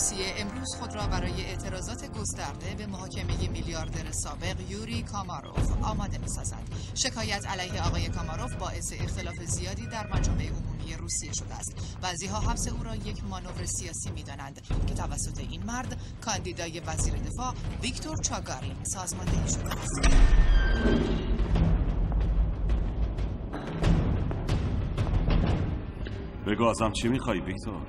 روسیه امروز خود را برای اعتراضات گسترده به محاکمه میلیاردر سابق یوری کاماروف آماده می‌سازد. شکایت علیه آقای کاماروف باعث اختلاف زیادی در مجامع عمومی روسیه شده است. بعضی‌ها حبس او را یک مانور سیاسی می‌دانند که توسط این مرد کاندیدای وزیر دفاع ویکتور چاگارین سازماندهی شده است. بگو ازم چی میخوایی ویکتور؟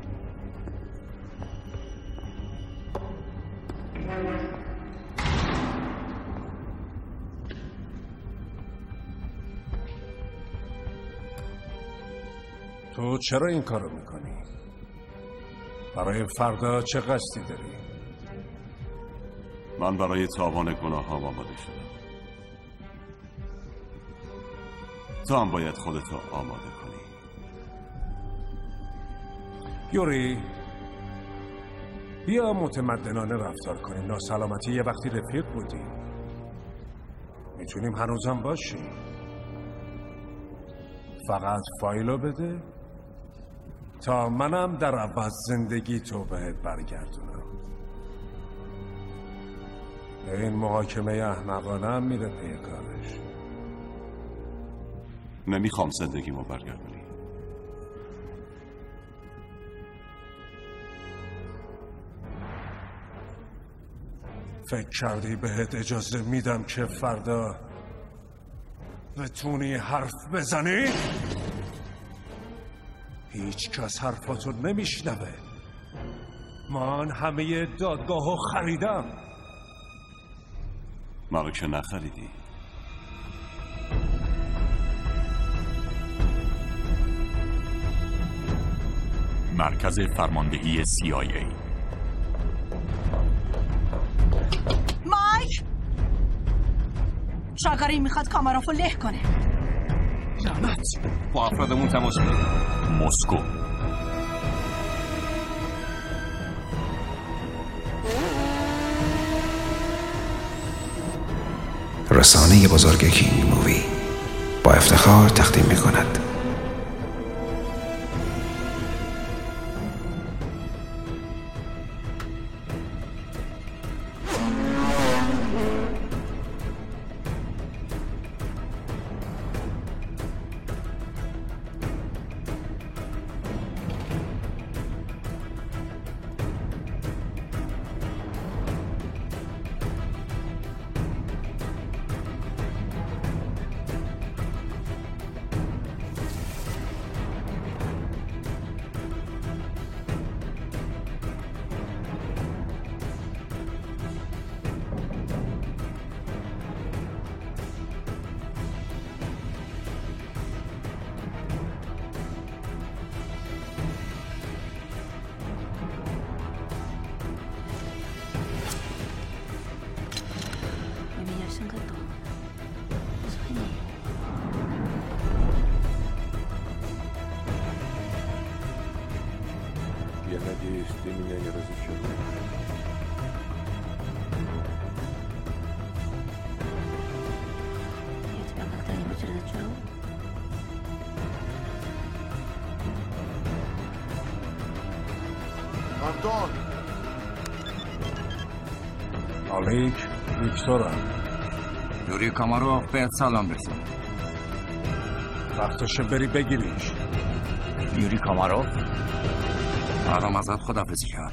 تو چرا این کارو میکنی؟ برای فردا چه قصدی داری؟ من برای تاوان گناهام آماده شدم. تو هم باید خودتو آماده کنی. یوری، بیا متمدنانه رفتار کنیم. ناسلامتی یه وقتی رفیق بودی، میتونیم هنوزم باشیم. فقط فایلو بده تا منم در عوض زندگی تو بهت برگردونم. این محاکمه احمقانه هم میره پی کارش. نمیخوام زندگیمو برگردونی. فکر کردی بهت اجازه میدم که فردا بتونی حرف بزنی؟ هیچ کس حرفاتو نمیشنوه. من همه دادگاهو خریدم. منو که نخریدی. مرکز فرماندهی CIA. مایک! چاگارین میخواد کاماروفو له کنه. لعنت! با افرادمون تماس بگیر. مسکو. رسانه بزرگ کینگ مووی با افتخار تقدیم می‌کند Я надеюсь, ты меня не разочаруешь. Я тебя когда-нибудь разочарую? Антон! آلیک، ویکتورم. یوری کاماروف بهت سلام رسید. وقتشه بری بگیریش. یوری کاماروف؟ برام ازت خداحافظی کرد.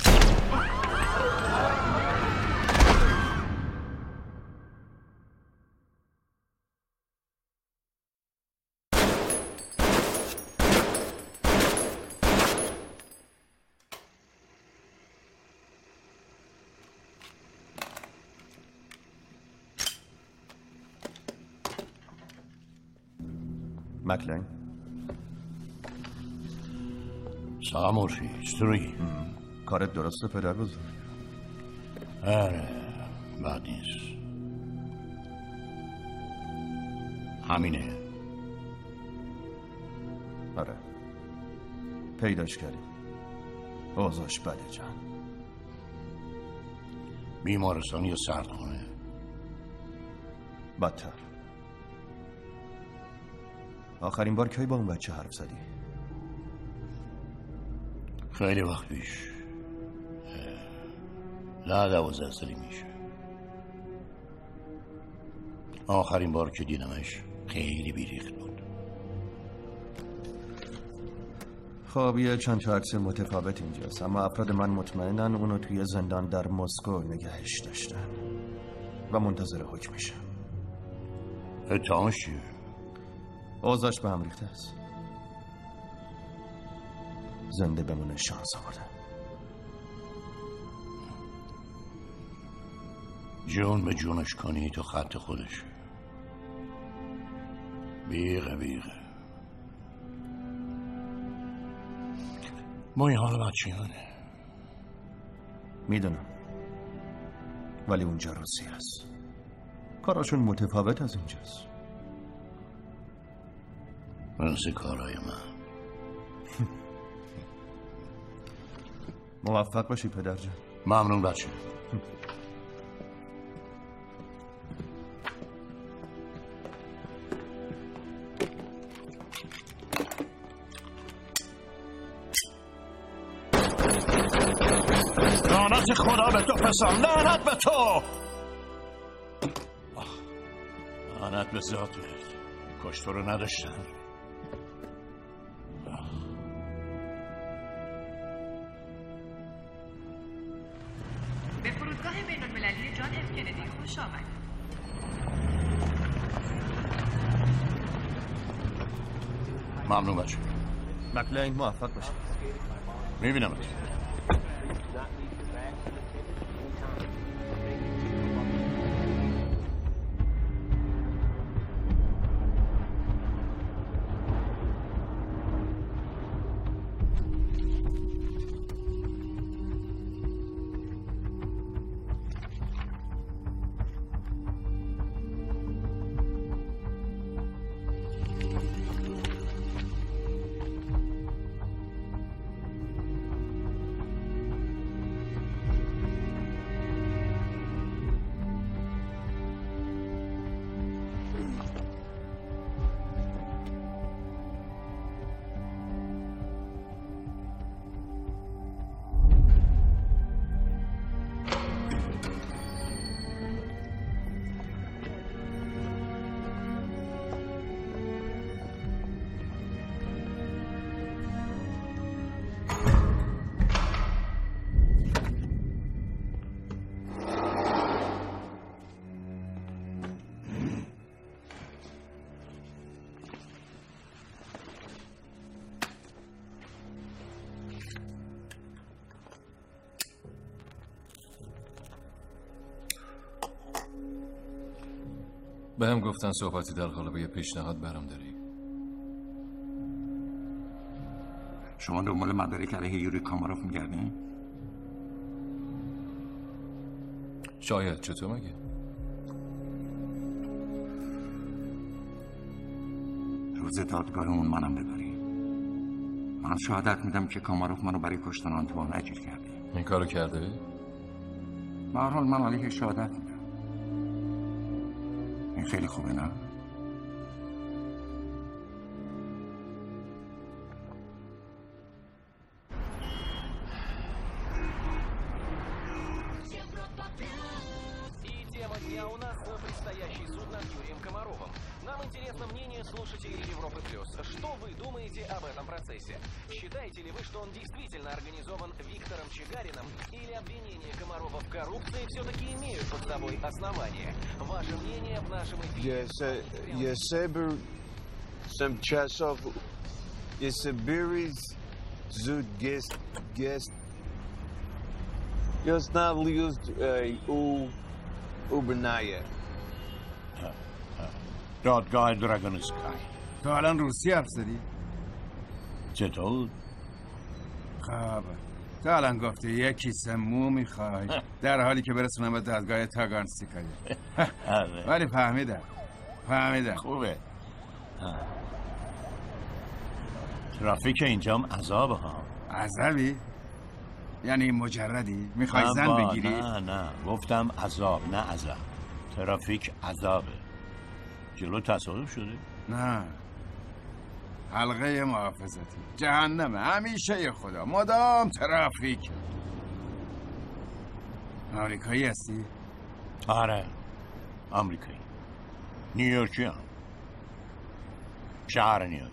مکلین سلام مورفی چطوری؟ کارت درسته پدر بزرگ؟ آره بد نیست. همینه. آره پیداش کردیم. اوضاعش بده جان. بیمارستان یا سردخونه؟ بدتر. آخرین بار کی با اون بچه حرف زدی؟ خیلی وقت پیش. 12 سالی میشه. آخرین بار که دیدمش خیلی بیریخت بود. خب یه چند تا عکس متفاوت اینجاست، اما افراد من مطمئنن اونو توی زندان در مسکو نگهش داشتن و منتظر حکم میشه. اتهامش چیه؟ اوضاعش به هم ریخته است. زنده بمونه شانس آورده. جون به جونش کنی تو خط خودش. بیغه ما این حال بچیانه. میدونم، ولی اونجا روسی هست. کاراشون متفاوت از اینجاست. مثل کارهای من. موفق باشی پدر جان. ممنون بچه. لعنت خدا به تو پسر، لعنت به تو، لعنت به ذاتت. کاش تو رو نداشتن. به فرودگاه بین المللی جان اف کندی خوش آمدید. ممنون بچه. مکلین موفق باشه. میبینم. به هم گفتن صحبتی در قالب یه پیشنهاد برام داری. شما دنبال مدارک علیه یوری کاماروف میگردین؟ شاید. چطور مگه؟ روز دادگاهمون منم ببری. من شهادت میدم که کاماروف منو برای کشتن آنتوان اجیر کرده. این کارو کرده؟ به هر حال من علیه شهادت میدم. این خیلی خوبه نه؟ интересно мнение слушателей Европы Плюс. Что вы думаете об этом процессе? Считаете ли вы, что он действительно организован Виктором Чигарином, или обвинения Комарова в коррупции все-таки имеют под собой основания? Ваше мнение в нашем эфире. Я сам часов и соберись зуд гест. Я знал у Берная. دادگاه دراگون اسکای. تو الان روسی حرف زدی؟ چطور؟ خب تو الان گفتی یه کیسه مو میخوای در حالی که برسونم به دادگاه تاگانسیکای. ولی فهمیدم. خوبه. ترافیک اینجام عذابه ها. عذابی؟ یعنی مجردی؟ میخوای زن بگیری؟ نه گفتم عذاب نه عذاب. ترافیک عذابه. جلو تصادف شده؟ نه حلقه محافظتی جهنمه همیشه خدا مدام ترافیک. آمریکایی هستی؟ آره آمریکایی، نیویورکی هم، شهر نیویورک.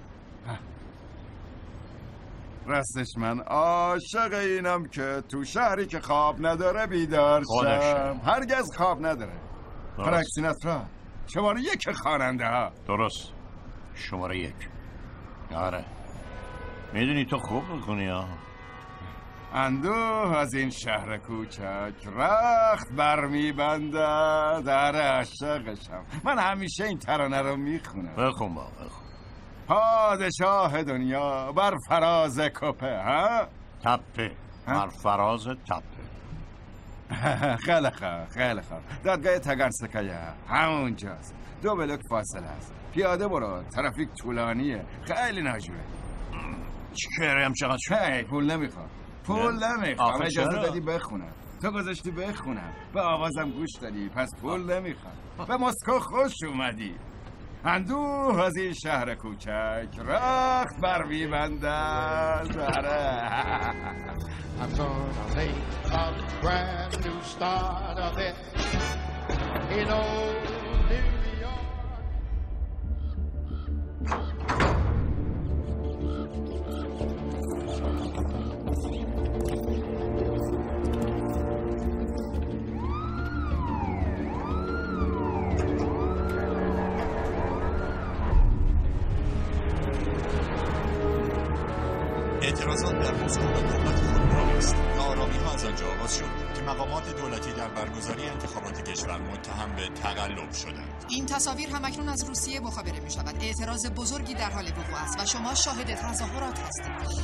راستش من عاشق اینم که تو شهری که خواب نداره بیدار شم. هرگز خواب نداره. فرانک سیناترا، شماره 1 خواننده ها. درست، شماره 1. آره میدونی تو خوب میکنی ها. اندوه از این شهر کوچک رخت برمیبنده در عاشقشم. من همیشه این ترانه رو میخونم. بخون با بخون. پادشاه دنیا بر فراز کپه ها؟ تپه بر فراز تپه. خیلی خوب خیلی خوب. دادگاه تگانسکایه همونجاست. 2 بلوک فاصله است. پیاده برو، ترافیک طولانیه، خیلی ناجوره. چی کریم چقدر شد؟ هی پول نمیخوام، پول نمیخوام. اجازه دادی بخونم، تو گذاشتی بخونم، به آوازم گوش دادی، پس پول نمیخوام. به مسکو خوش اومدی. اندوه از این شهر کوچک رخت بر میبندد. I'm gonna make a brand new start of it in old New York. اعتراضات در مسکو به دولت خود راست. ناآرامی ها از آنجا آغاز شد که مقامات دولتی در برگزاری انتخابات کشور متهم به تقلب شدند. این تصاویر همکنون از روسیه مخابره می شود. اعتراض بزرگی در حال وقوع است و شما شاهد تظاهرات هستید.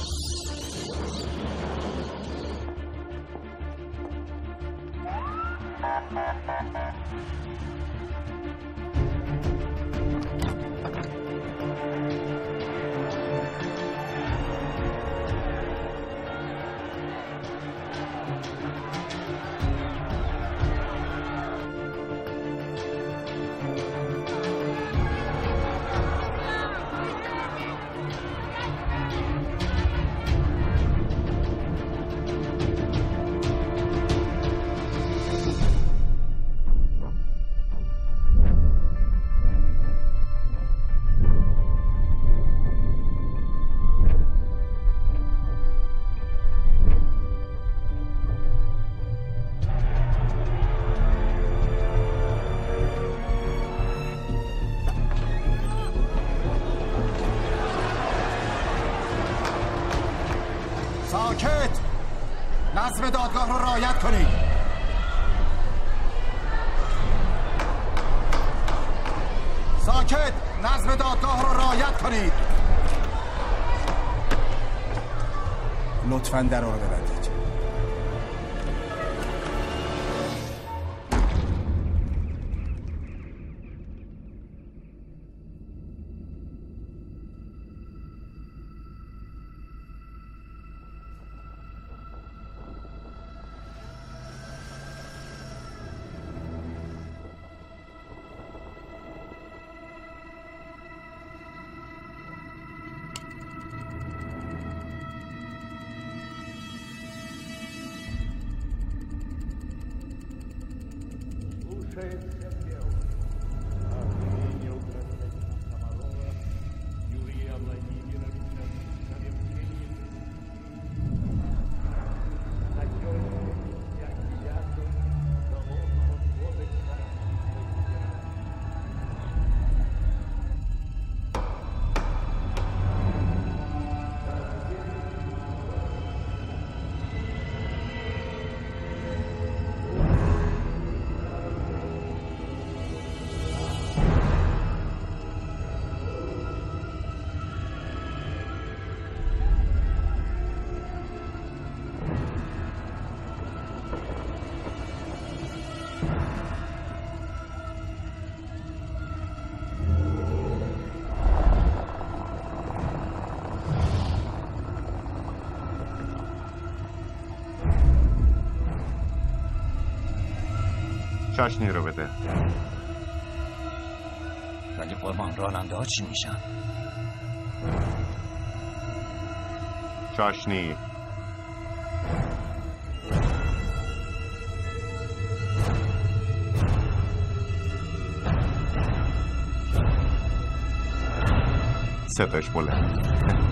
ساکت! نظم دادگاه رو رعایت کنید. ساکت! نظم دادگاه رو رعایت کنید. لطفاً در رو ببندید. چاشنی رو بده. ولی قربان راننده ها چی میشن؟ چاشنی صداش بلند.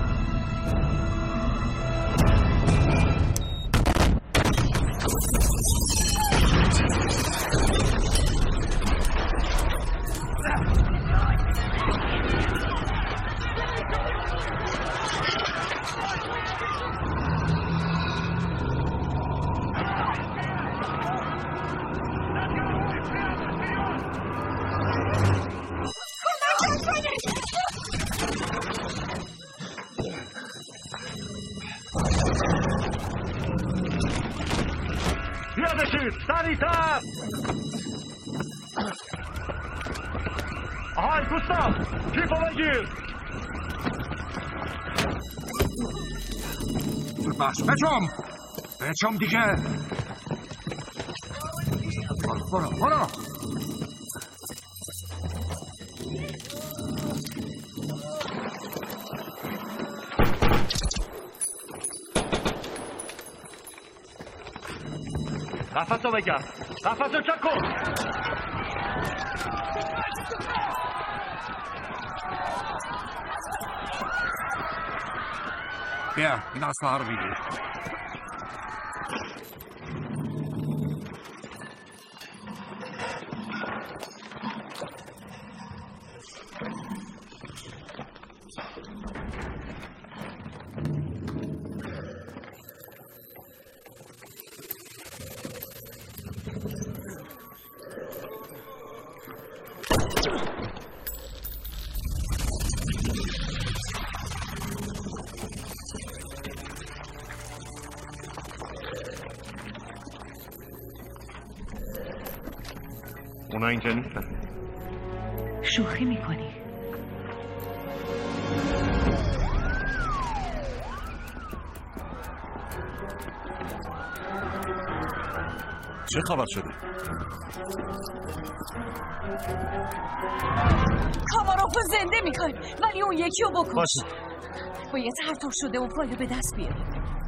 سریعتر! آهای گوستاف! کیفو بگیر! زود باش بچم دیگه! برو قفصو بگم قفصو چک کن بیا این اسلحه رو بگیر اونا اینجا نیستن. شوخی میکنی؟ چه خبر شده؟ کاماروف رو زنده میکنیم ولی اون یکی رو بکش. باید هر طور شده اون فایل به دست بیاریم.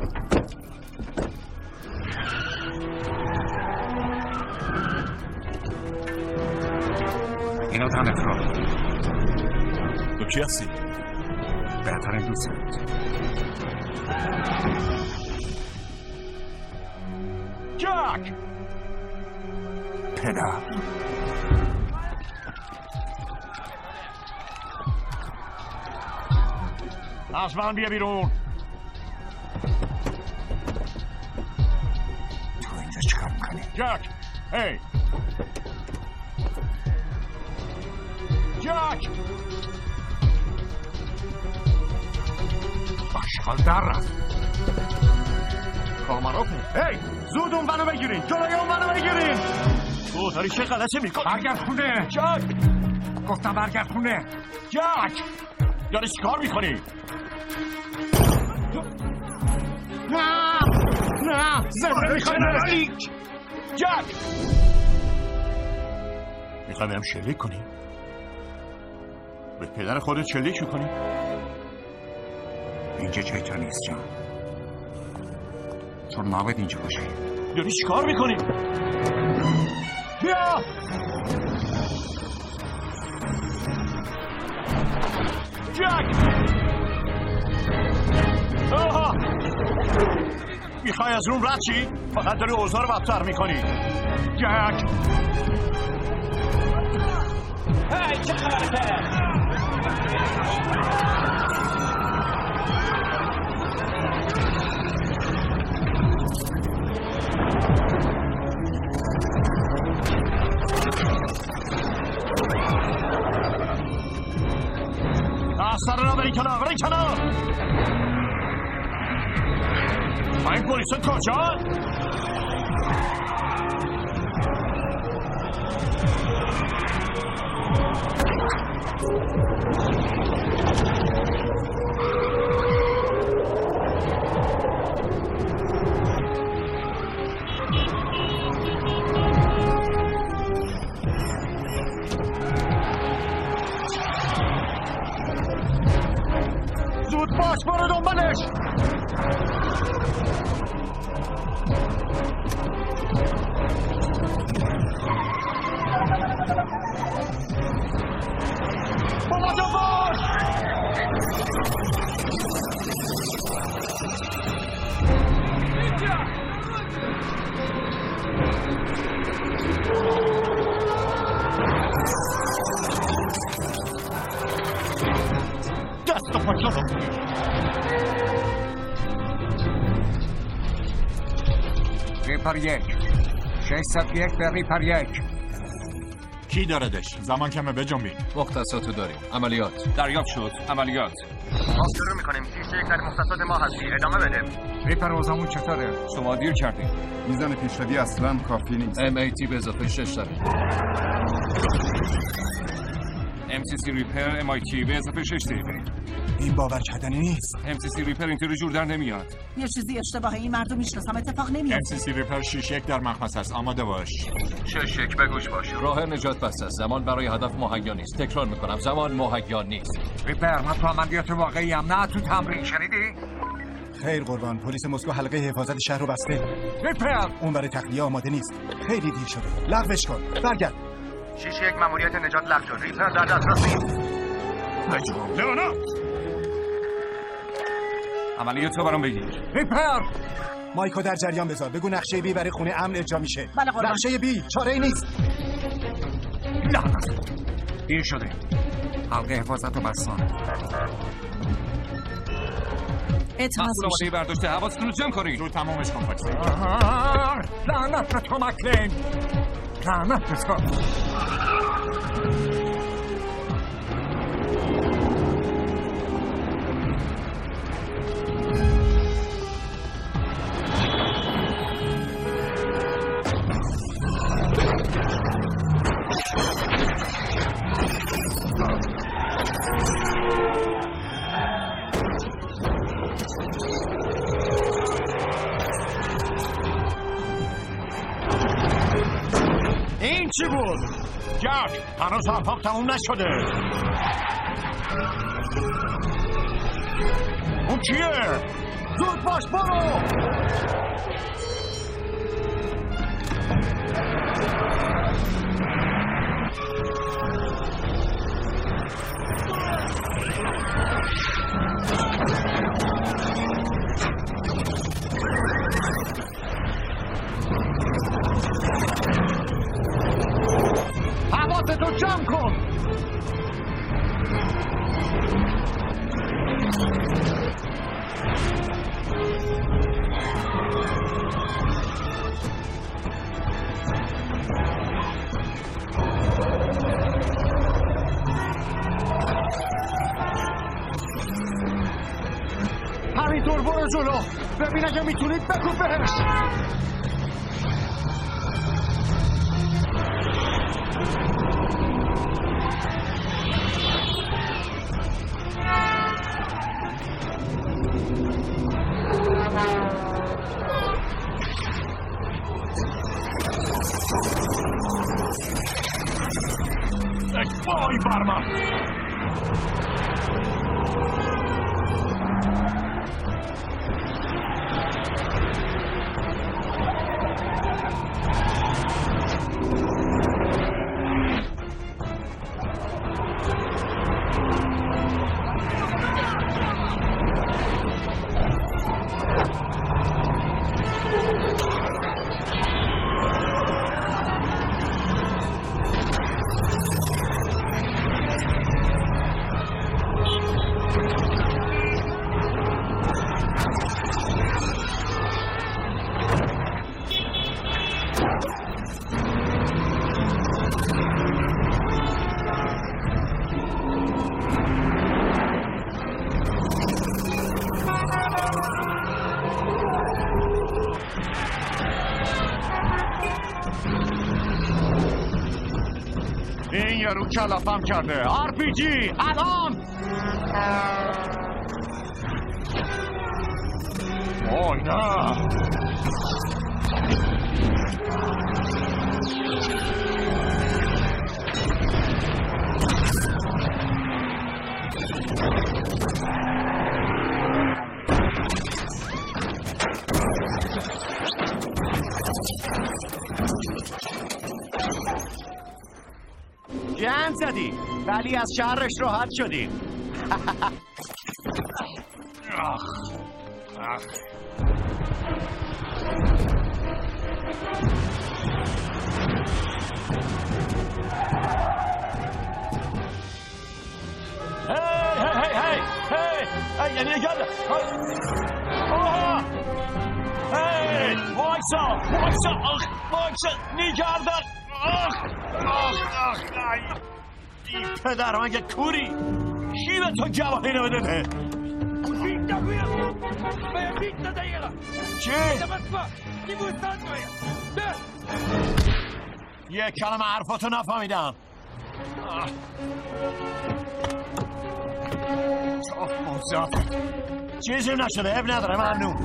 اینو تنت رو تو کی هستی؟ بهترین دوست جک! پدر از من بیا بیرون. تو اینجا چیکار میکنی؟ جک! هی! جک! باشحال در رفت. کاماروفه. هی! زود اون منو بگیرین. جلوی اون منو بگیرین. تو داری چه غلطی میکنی؟ برگرد خونه. جک! گفتم برگرد خونه. جک! داری چیکار میکنی؟ نه زنده میخوای نرسی. جک! میخوای بهم شلیک کنی؟ به پدر خودت شلیک میکنی؟ اینجا جای تو نیست جان. چون نباید اینجا باشی. داری چیکار میکنی؟ بیا! جک! آها! میخوای از روم رد چی؟ فقط داری اوضاع رو بدتر میکنی. جک! هی چه خبرته؟ سر را بری کنار این پلیس کجا؟ زود باش برو دنبالش. بابا باش. ریپر 1 601 به ریپر 1. کی داردش؟ زمان کمه بجنبین. مختصاتو داریم. عملیات دریافت شد. عملیات ما شروع میکنیم. 6 در مختصات ما هستی. ادامه بده. ریپر اوزامون چطوره؟ شما دیر کردین. میزان پیشروی اصلا کافی نیست. MAT به اضافه 6 داره. MCC ریپر MIT به اضافه 6 دقیقه. این باور کردنی نیست. MCC ریپر اینطوری جور در نمیاد. یه چیزی اشتباهه. این مردم میشناسم اتفاق نمیاد. MCC ریپر 6-1 در مخمص است. آماده باش. 6-1 به گوش باش. راه نجات بسته است. زمان برای هدف مهیا نیست. تکرار میکنم زمان مهیا نیست. ریپر من تو عملیات واقعی ام نه تو تمرین. شنیدی؟ خیر قربان. پلیس مسکو حلقه حفاظت شهر رو بسته. ریپر اون برای تخلیه آماده نیست. خیلی دیر شده. لغوش کن. برگرد. 6-1 ماموریت نجات لغو شد. ریپر در دسترس نیست. لئونارد عملیاتو برام بگیر. ریپر مایکو در جریان بذار. بگو نقشه بی برای خونه امن اجرا میشه. بله قربان. نقشه بی چاره‌ای نیست. دیر شده. حلقه حفاظت رو بستان. اعتراض میشه. برداشته. حواستون رو جمع کنید. زود تمامش کن فاکسی. لعنت به تو مکلین. لعنت به تو. این چی بود؟ جک هنوز حرفاق تموم نشده. اون چیه؟ زود باش برو. حواستو جمع کن. همینطور برو جلو. ببین اگه میتونید بکوب بهش. وای بر من. این یارو کلافم کرده. RPG الان. اوه نه. گند زدی ولی از شهرش راحت شدیم. هی هی یعنی نگرده هی وایسا نگردن این پدر مگه کوری کی به تو گواهی نمیده چی؟ یک کلمه حرفاتو نفهمیدم چیزی نشده اب نداره ممنون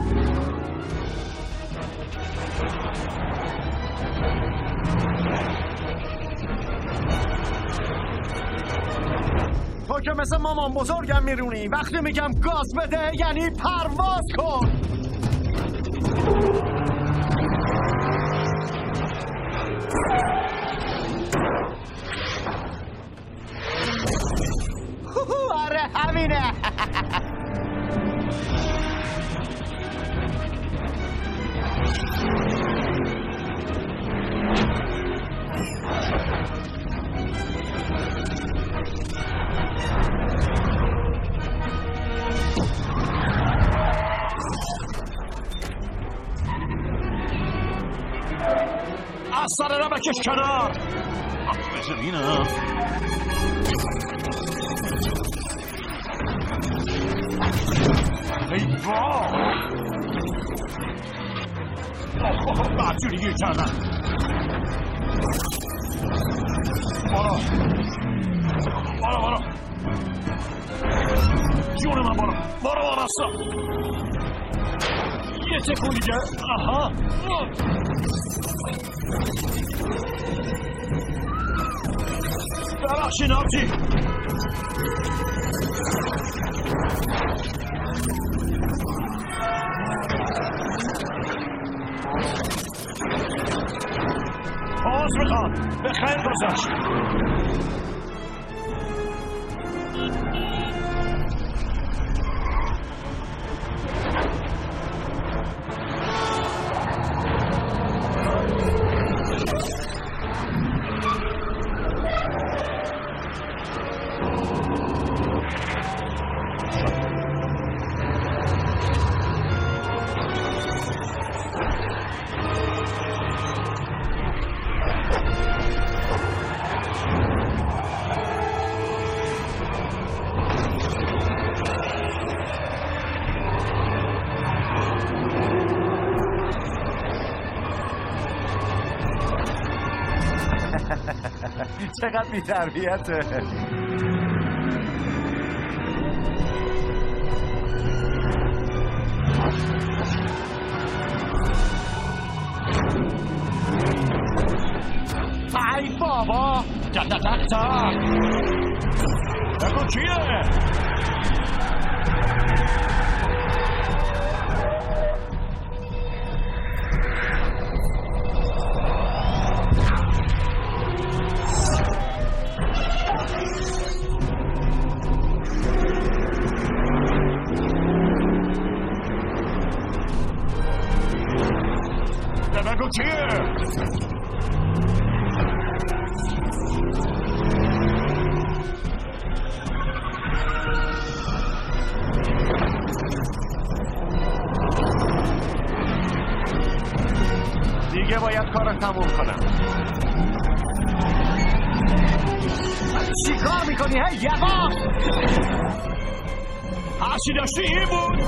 تو که مثل مامان بزرگم میرونی وقتی میگم گاز بده یعنی پرواز کن آره همینه از سر را بکش کنار بذار اینم ای با بدجوری گیر کردن برو جون من برو راستا یه تکون دیگه آها ببخشین آبجی باز میخوام به خیر گذاشت چقدر بی تربیته ای بابا بگو کیه بگو کیه دیگه باید کار تموم کنم چی کار میکنی هی یقا هرچی داشتی این بود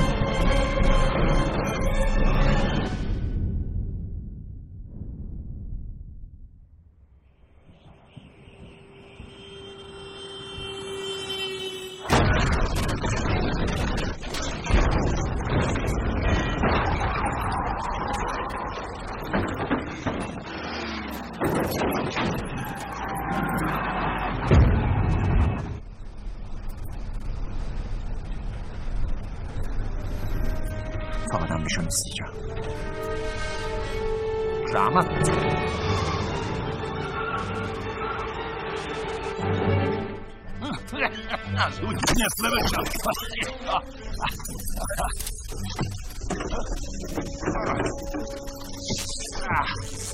فقط میشون استیجا رحمت از اون نفله بشم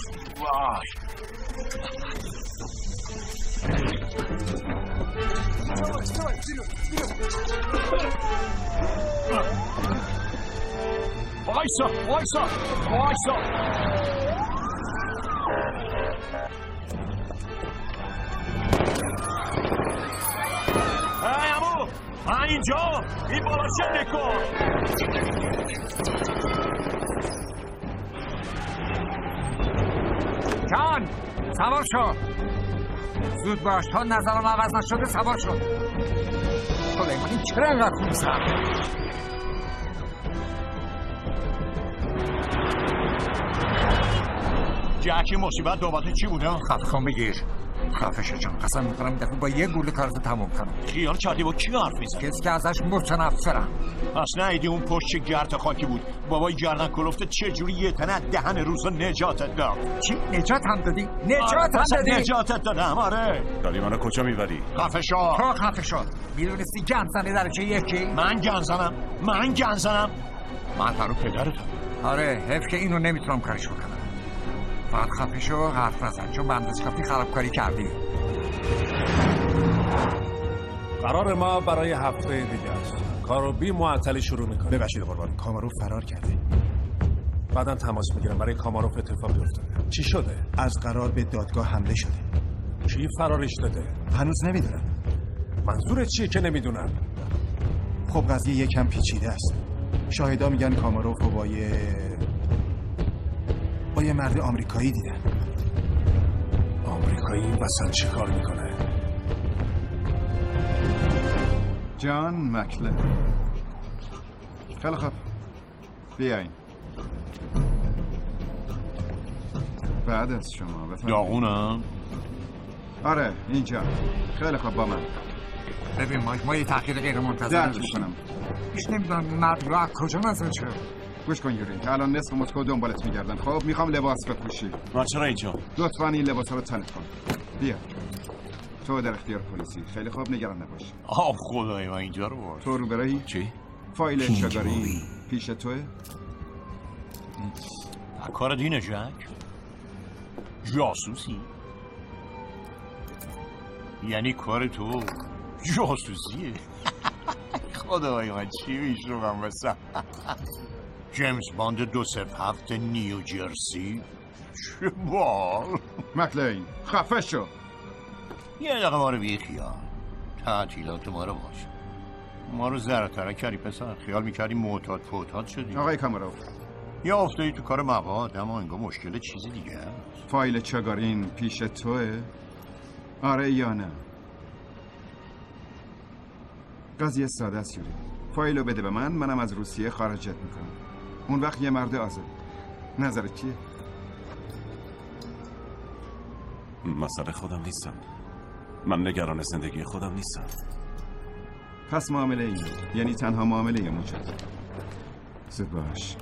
وای وایسا ای عمو من اینجا این بالا چه نکن جان سوار شو زود باش تا نظرم عوض نشده سوار شو خدای من این چرا اینقدر خوب سرده جکی مصیبت دوباره چی بوده؟ خفه بگیر خفشه جان قسم میکنم این دفعه با یه گوله کارتو تموم کنم خیال کردی با کی حرف میزنی؟ کسی که ازش متنفرم اصلا ایدی اون پشت چه گرد خاکی بود بابای گردن کلفته چجوری یه تنه دهن روزا نجاتت داد چی؟ نجات هم دادی؟ نجاتت دادم آره داری منو کجا میبری؟ خفه شو تو خفه شو میدونستی گند زنی درجه یکی؟ من گند زنم من فرو پدرتم آره حیف که اینو نمیتونم کارش بکنم فقط خفه شو حرف نزن چون بندش کافی خرابکاری کردی قرار ما برای هفته دیگه است کارو بی معطلی شروع میکنه ببخشید قربان کاماروف فرار کرده بعدم تماس میگیرم برای کاماروف اتفاقی افتاده چی شده؟ از قرار به دادگاه حمله شده کی فرارش داده؟ هنوز نمیدونم منظورت چیه که نمیدونم؟ خب قضیه یکم پیچیده است شاهدا میگن کاماروف رو با یه مرد آمریکایی دیدن آمریکایی این وسط چی کار میکنه؟ جان مکلن خیلی خوب بیاین بعد از شما بفرمایید داغونم؟ آره اینجا خیلی خوب با من ببین ما یه تحقیق غیر منتظر داشتیم هیچ نمیدونم مرد رو از کجا نزد چه گوش کن یوری الان نصف مسکو دنبالت میگردن خب میخوام لباس بپوشی من چرا اینجا؟ لطفا این لباس رو تنت کن بیا تو در اختیار پلیسی خیلی خوب نگران نباش خدای من اینجا رو باش تو رو برای چی؟ فایل شگاری پیش توه کار دینه جک جاسوسی یعنی کار تو جاسوسیه خدای من چی میشنوم بسن جیمز باند 207 نیو جرسی چه بال مکلین خفه شو یه دقیقه ما رو بیخیال تعطیلات ما رو باش ما رو زرطره کردی پسر خیال میکردی معتاد پوتاد شدی آقای کاماروف یا افتادی تو کار مواد اما انگار مشکل چیز دیگه هست فایل چگارین پیش توه؟ آره یا نه؟ قضیه ساده است یوری فایلو بده به منم از روسیه خارجت میکنم اون وقت یه مرد آزاد نظرت چیه؟ مسئله خودم نیستم من نگران زندگی خودم نیستم پس معامله این یعنی تنها معامله موجود زود باش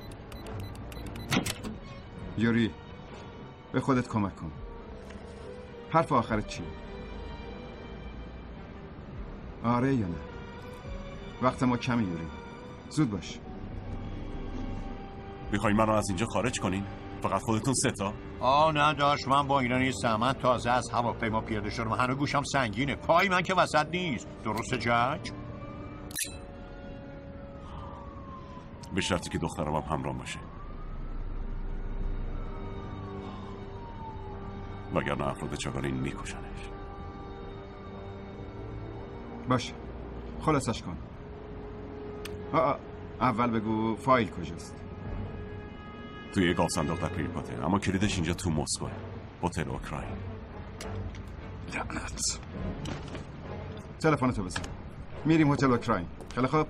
یوری به خودت کمک کن حرف آخرت چیه؟ آره یا نه؟ وقت ما کمی یوری زود باش میخوایی منو از اینجا خارج کنین؟ فقط خودتون سه تا؟ نه داشت من با اینا نیستم من تازه از هواپیما پیاده شدم هنوز گوشم سنگینه پای من که وسط نیست درسته جک؟ به شرطی که دخترم هم همراه باشه وگرنه افراد چگارین میکشنش باشه خلاصش کن اول بگو فایل کجاست توی یه گاف صندوق در پریپاته اما کلیدش اینجا تو مسکوه هتل اوکراین لعنت تلفنتو بزن میریم هتل اوکراین خیلی خوب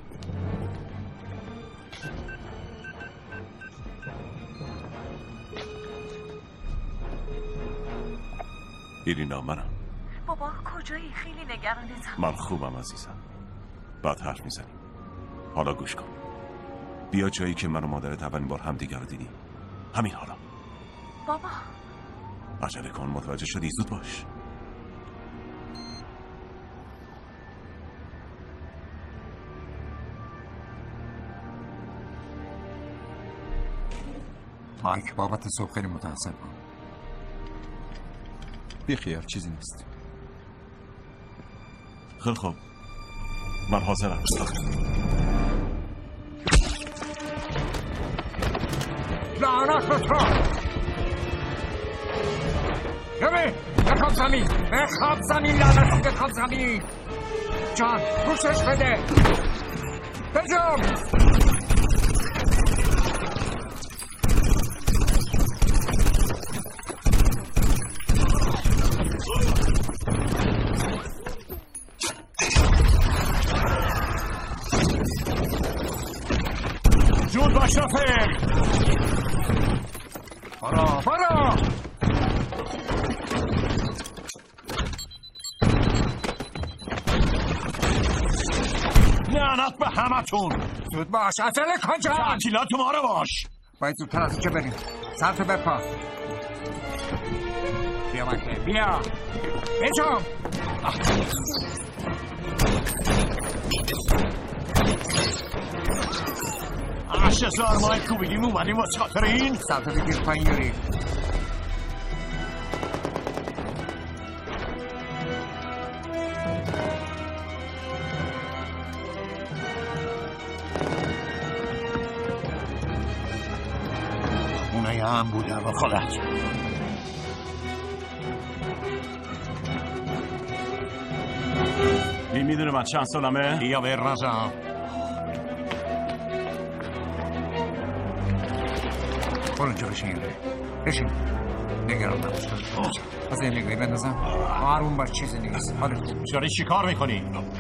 ایرینا منم بابا کجایی؟ خیلی نگرانتم من خوبم عزیزم بعد حرف میزنیم حالا گوش کن بیا جایی که من و مادرت اولین بار همدیگه رو دیدیم همین حالا بابا عجله کن متوجه شدی زود باش مایک بابت صبح خیلی متاسفم بیخیال چیزی نیست خیلی خوب من حاضرم. لعنت به تو. بخواب زمین، بخواب زمین، لعنت بخواب زمین. جان پوشش بده. بجم. زود باش رفیق. برو لعنت به همتون. زود باش عجله کن جان. تعطیلات ما رو باش. باید زودتر از اینجا بریم. سرتو بپا. بیا مکه بیا. بجام. هزار مایل کوبیدیم اومدیم واسه خاطر این. سرتو بگیر پایین یوری. خونه هم بوده با خودت. این میدونه من چند سالمه؟ بیا بر نزم. برو اینجا بشین بشین. نگران نباش. از این نگاهی بندازم. آروم باش چیزی نیست. داری چی کار میکنی؟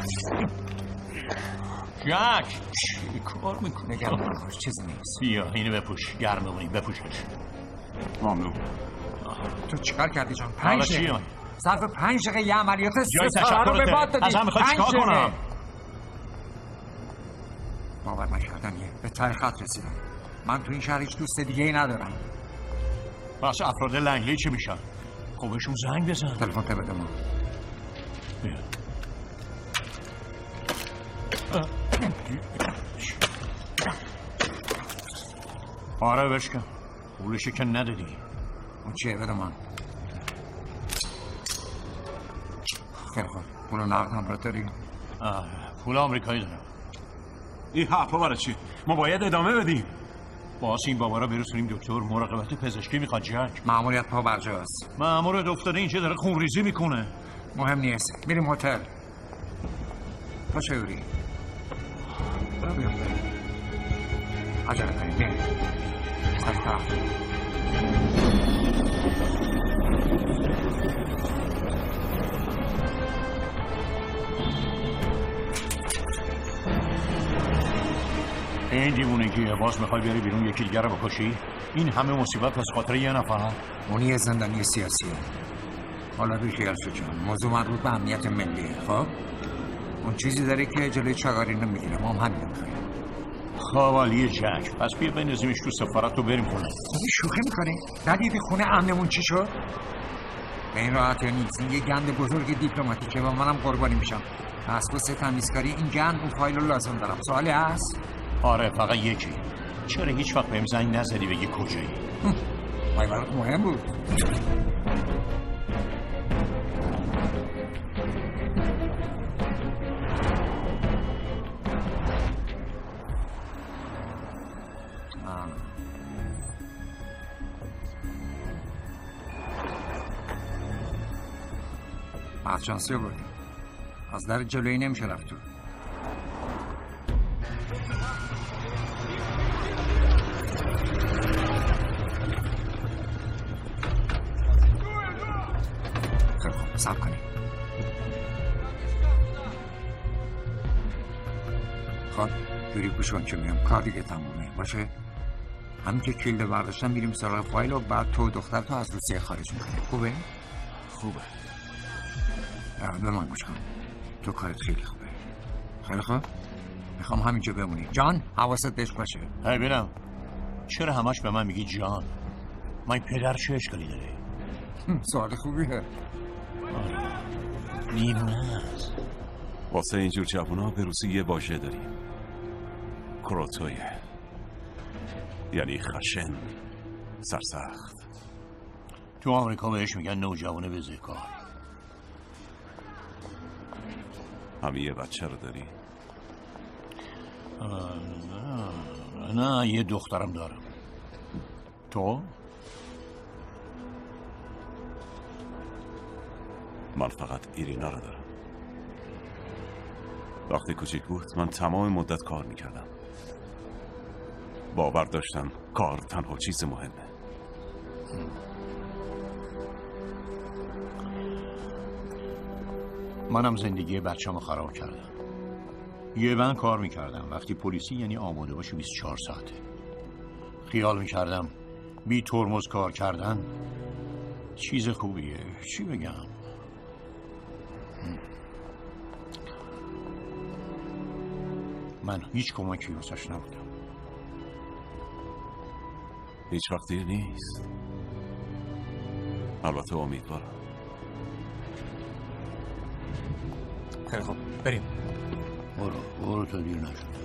جک چی کار میکنی؟ نگران نباش چیزی نیست. بیا اینو بپوش. گرم بمونی بپوشش. ممنون. تو چیکار کردی جان؟ 5 دقیقه صرف 5 دقیقه یه عملیات ستاره رو به باد دادی. از هم میخوای چیکار کنم؟ باور نکردنیه. به ته خط رسیدم. من تو این شهر هیچ دوست دیگه ای ندارم. بس افراد لنگلی چی میشن؟ خب بهشون زنگ بزن. تلفن ته بده ما. آره بشکن. پولشو که ندادی. اون چیه بده من. خیلی خوب. پول نقد هم را داری؟ پول آمریکایی دارم. این حرفا برای چی؟ ما باید ادامه بدیم. باز این بابا را برسونیم دکتر. مراقبت پزشکی میخواد جک. مأموریت پا برجاست. مأمور افتاده اینجا داره خونریزی میکنه. مهم نیست. میریم هتل. باشه یوری. برو بیام بریم. عجله کنیم بریم. سریعتر. این دیوونگیه. باز میخوای بیاری بیرون یکی دیگر رو بکشی؟ این همه مصیبت از خاطر یه نفر؟ اون یه زندانی سیاسیه. حالا بیخیال شو جان. موضوع مربوط به امنیت ملیه. خب اون چیزی داره که جلوی چغاری نمیگیره. ما هم همین میخوایم. خواهالیه جک. پس بیا بندازیمش تو سفارت رو بریم خونه. داری شوخی میکنی؟ ندیدی خونه امنمون چی شد؟ به این راحتی نیست. این یه گند بزرگ دیپلماتیکه و منم قربانی میشم. پس واسه تمیزکاری این گند اون فایل رو لازم دارم. سوالی هست؟ آره فقط یکی. چرا هیچ وقت بهم زنگ نزدی بگی کجایی؟ وای برات مهم بود. بدشانسی بودیم. از در جلویی نمیشه رفت تو. خیلی خوب صبر کنیم. خب یوری گوش کن که میام. کار دیگه تمومه باشه. همین که کلید برداشتم میریم سراغ فایل و بعد تو دختر تو از روسیه خارج میکنیم. خوبه؟ خوبه. به من گوش کن. تو کارت خیلی خوبه. خیلی خوب. میخوام همینجا بمونی. جان حواست بهش باشه. هی ببینم چرا همش به من میگی جان؟ من پدر چه اشکالی داره؟ سوال خوبیه. دیوونه است. واسه اینجور جوونا به روسی یه واژه داریم. کروتویه. یعنی خشن، سرسخت. تو آمریکا بهش میگن نوجوان بزهکار. همین یه بچه رو داری؟ نه یه دخترم دارم. تو؟ من فقط ایرینا رو دارم. وقتی کوچیک بود من تمام مدت کار میکردم. باور داشتم کار تنها چیز مهمه. منم زندگی بچه‌مو خراب کردم. یه بند کار میکردم. وقتی پلیسی یعنی آماده باشه 24 ساعته. خیال میکردم بی ترمز کار کردن چیز خوبیه. چی بگم؟ من هیچ کمکی واسش نبودم. هیچ وقت دیر نیست. البته امیدوارم. خیلی خوب بریم. برو تا دیر نشد.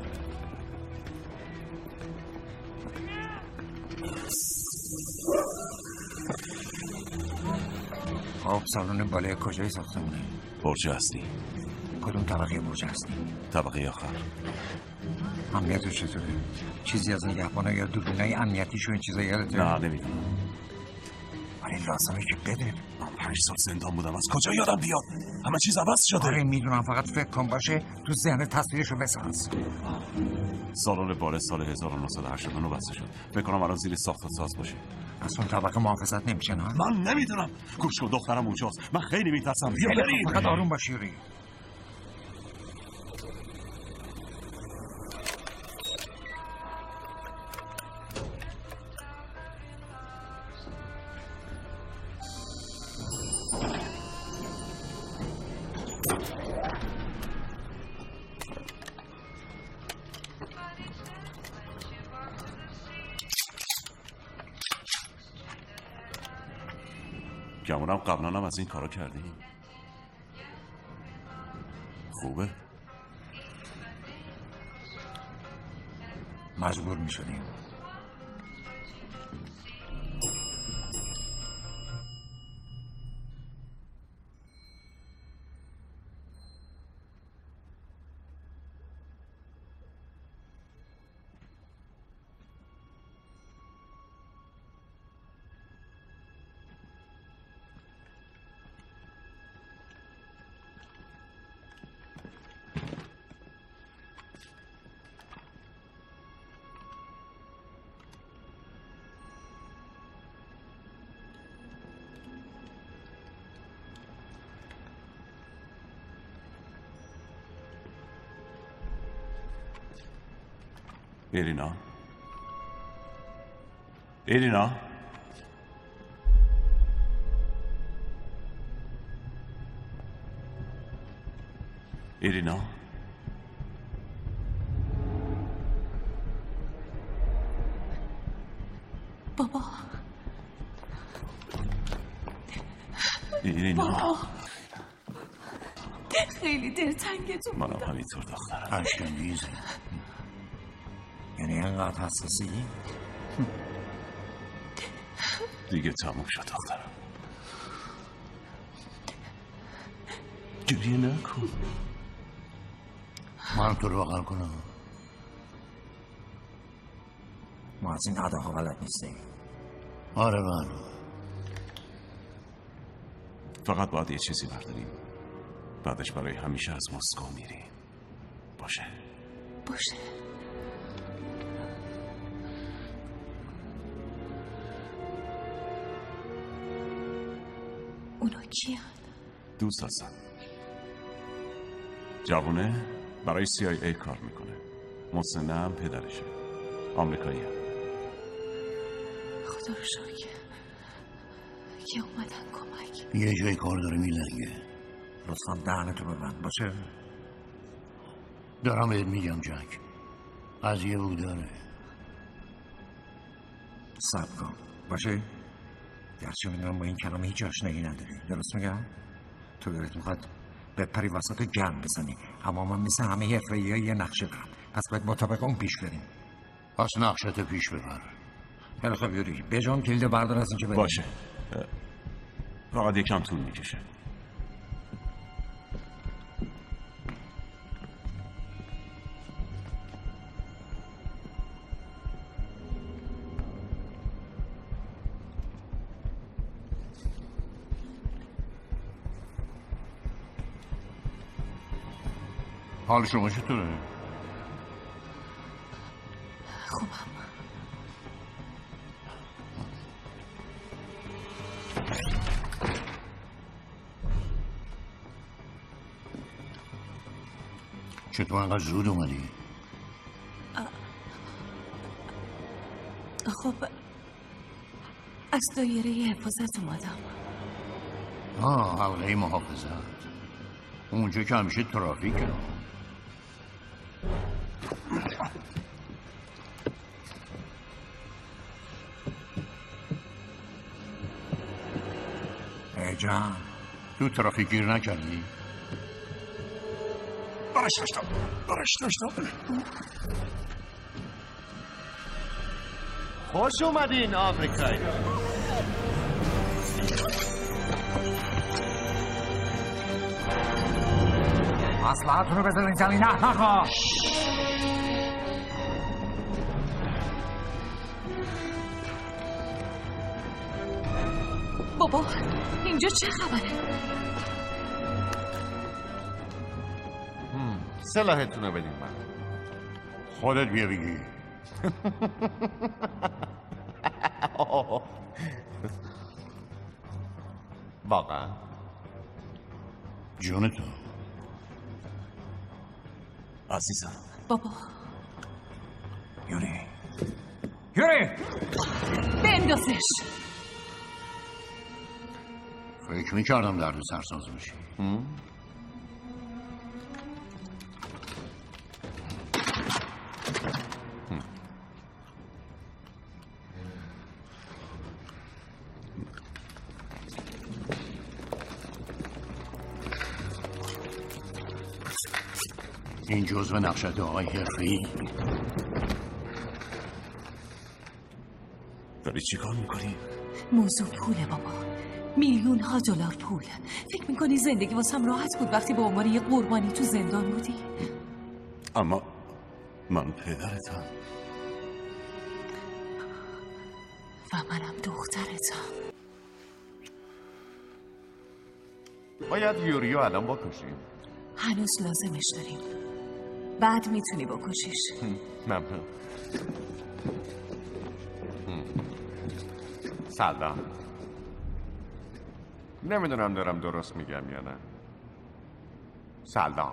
خب سالن بالای کجای ساختمونه؟ برج اصلی. کدوم طبقه برج اصلی؟ طبقه آخر. امنیتش چطوره؟ چیزی از نگهبانا یا دوربینای امنیتیش و این چیزا یادته؟ نه نمیدونم. ولی لازمه که بده. من 5 سال زندان بودم، از کجا یادم بیاد؟ همه چیز عوض شده. آره میدونم، فقط فکر کن باشه تو ذهن تصویرشو بساز. سالن بالا سال 1989 بسته شد. فکر کنم الان زیر ساخت و ساز باشه. از اون طبقه محافظت نمیشه نه؟ من نمیدونم. گوش کن دخترم اونجاست. من خیلی میترسم. بیا بریم. فقط آروم باش یوری. گمونم قبلا هم از این کارا کردیم. خوبه؟ مجبور می شدیم. ایرینا ایرینا ایرینا بابا ایرینا بابا خیلی دلتنگتون بودم. منم همینطور دخترم. اشکنگیزه. یعنی اینقدر حساسی؟ دیگه تموم شد دخترم. گریه نکن. من تو رو بغل کنم. ما از این اداها بلد نیستیم. آره من فقط باید یه چیزی برداریم، بعدش برای همیشه از مسکو میریم. باشه باشه. اونا کیان؟ دوست هستن. جوونه برای CIA کار میکنه. مسنه هم پدرشه. آمریکایی هم. خدا رو شکر که اومدن کمک. یه جای کار داره میلنگه. لطفا دهنتو ببند باشه. دارم بهت میگم جک، قضیه بود داره. صبر کن باشه. گرچه میدونم با این کلام هیچ آشنایی نداری، درست میگم؟ تو دلت میخواد بپری وسط گرم بزنی، اما من مثل همه حرفه‌ای‌ها یه نقشه دارم، پس باید مطابق اون پیش بریم. پس نقشت پیش ببر. خیلی خوب یوری، بجام کلید بردار از اینجا بریم. باشه. فقط یکم طول میکشه. حال شما چطوره؟ خوبم. چطور انقدر زود اومدی؟ خب از دایره حفاظت اومدم. حلقه محافظت. اونجا که همیشه ترافیکه. جان تو ترافیک گیر نکردی؟ برش داشتم خوش اومدین آمریکایی. اسلحه‌تون رو بذارین زمین. احمقا بابا اینجا چه خبره؟ سلاحتون رو بدین من. خودت بیا بگی. واقعا جون تو عزیزم. بابا یوری بندازش. فکر میکردم درد سرساز باشی. این جزو نقشت آقای حرفه‌ای. داری چی کار میکنی؟ موضوع پوله بابا. میلیون ها دلار پول. فکر میکنی زندگی واسم راحت بود وقتی به عنوان یه قربانی تو زندان بودی؟ اما من پدرتم و منم دخترتم. باید یوریو الان بکشیم. هنوز لازمش داریم. بعد میتونی بکشیش. ممنون. سلام. نمیدونم دارم درست میگم یا نه. سلام.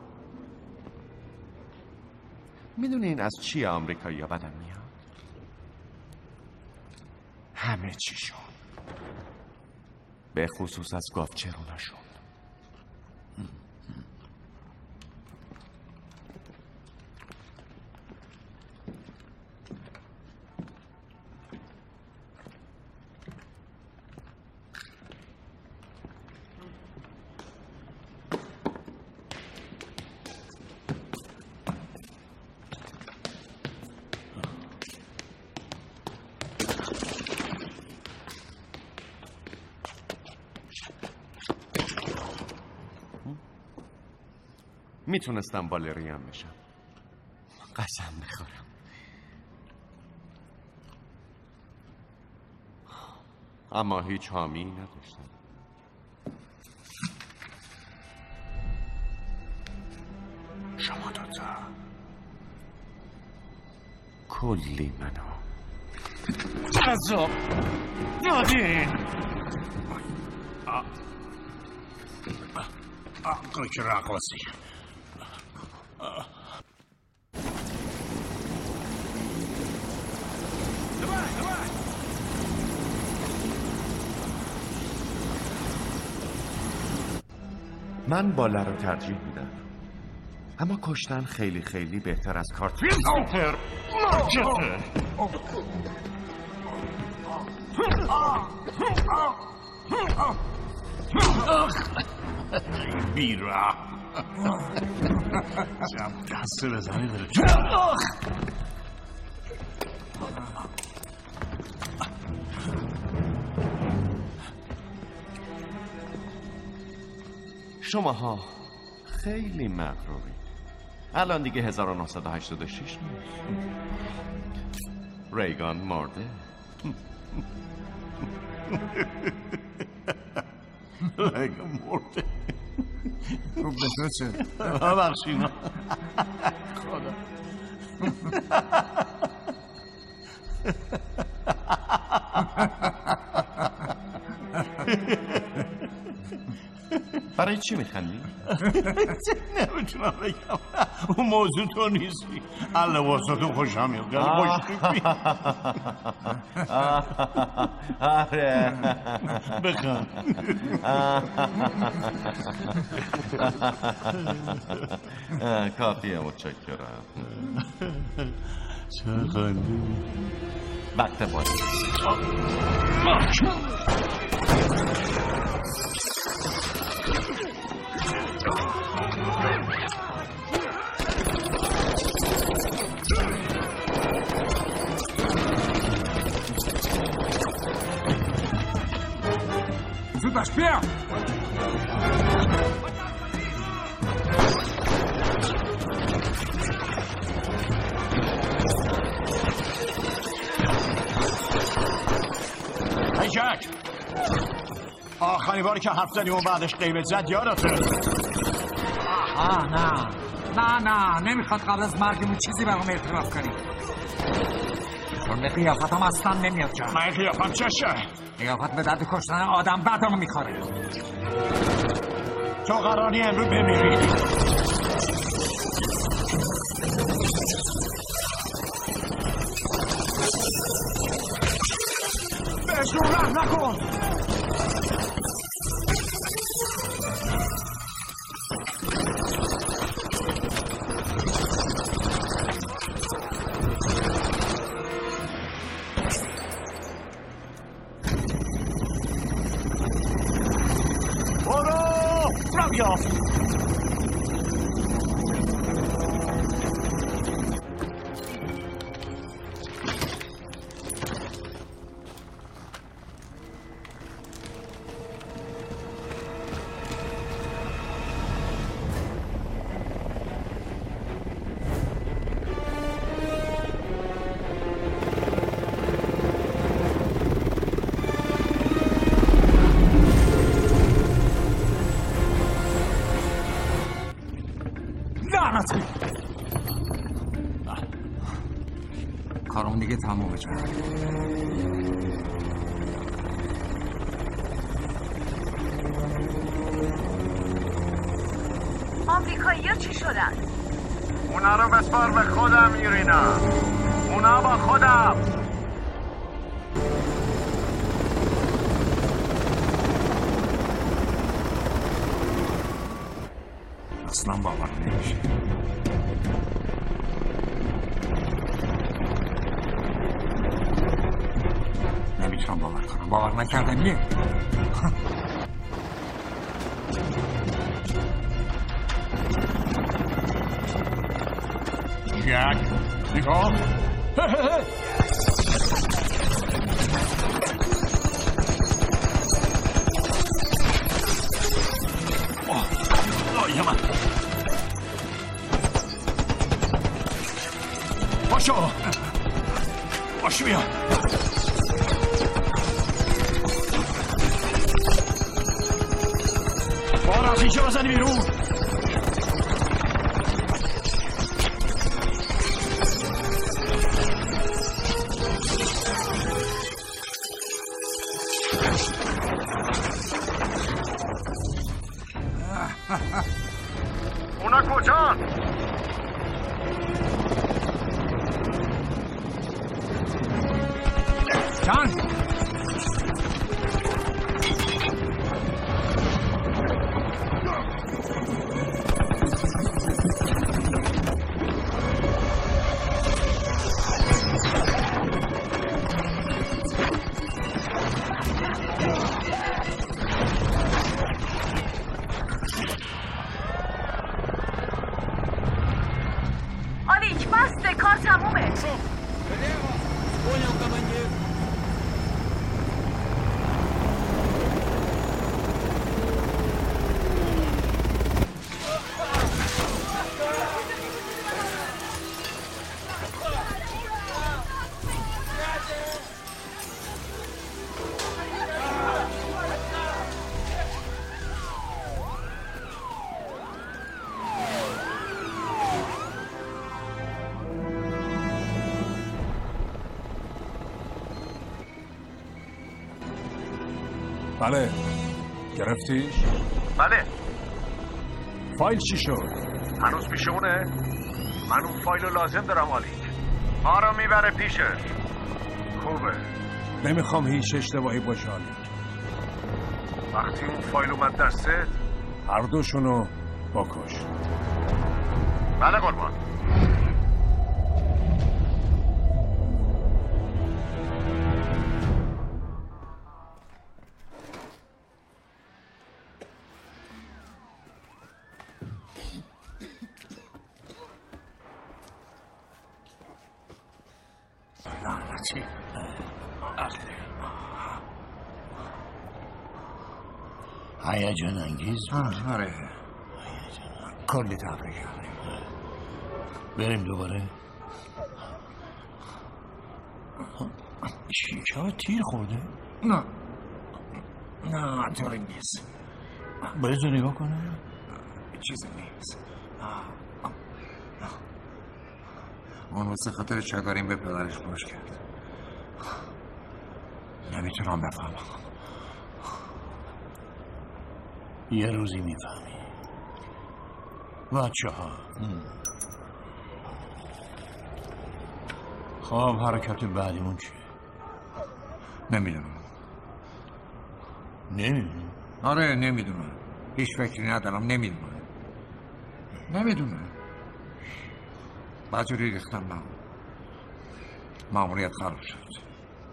میدونین از چی آمریکایی ها بدم میاد؟ همه چیشون، به خصوص از گاوچروناشون. میتونستم بالرین بشم. قسم بخورم. اما هیچ حامی نداشتم. شما دوتا کلی منو عذاب دادین. که رقاصی. من بالا رو ترجیح میدم، اما کشتن خیلی خیلی بهتر از کارت سوپر مارکته. بیرا دست بزنی داره. شماها خیلی مغروری. الان دیگه 1986 نیست. ریگان مرده. ریگان مرده. خوب به تو چه؟ ببخشید خدا برای چی میخندی؟ نمیتونم بگم اون موضوع تو نیستی لباساتون خوشم میاد آره بخند کافیه متشکرم چه خندی وقت باید زود باش بیا ای جک آخرین باری که حرف زدیم و بعدش قیبت زد یادته نه نمیخواد قبل از مرگمون چیزی برام اعتراف کنی چون به قیافتم اصلا نمیاد جان من قیافم چشه قیافت به درد کشتن آدم بدم میخوره تو قراری امروز بمیری بهشون رحم نکن کارمون دیگه تمومه جان آمریکایی‌ها چی شدن؟ اونا رو بسپار به خودم ایرینا اونا با خودم اصلا باور نمیشه نمیتونم باور کنم باور نکردنیه جک نگاه آیه من باشو بیا بار از اینجا بزنی بیرون اونا کجان؟ جان آلیک بسته کار تمومه بله. گرفتیش؟ بله. فایل چی شد؟ هنوز پیشونه؟ من اون فایل رو لازم دارم آلیک. ما رو میبره پیشش. خوبه. نمیخوام هیچ اشتباهی باشه آلیک. وقتی اون فایل اومد دستت هر دوشونو بکش. بله قربان. لعنتی. هیجان انگیز بود. آره. کلی تبریک. بریم دوباره. شیشه تیر خورده؟ نه طوری نیست. بذار نگاه کنه. چیزی نیست. اون واسه خاطر چگارین به پدرش باش کرد. نمیتونم بفهمم. یه روزی میفهمی. بچه ها خب حرکت بعدیمون چیه؟ نمیدونم. نمیدونم؟ آره نمیدونم. هیچ فکری ندارم. نمیدونم. بجوری ریختم من. ماموریت خراب شد.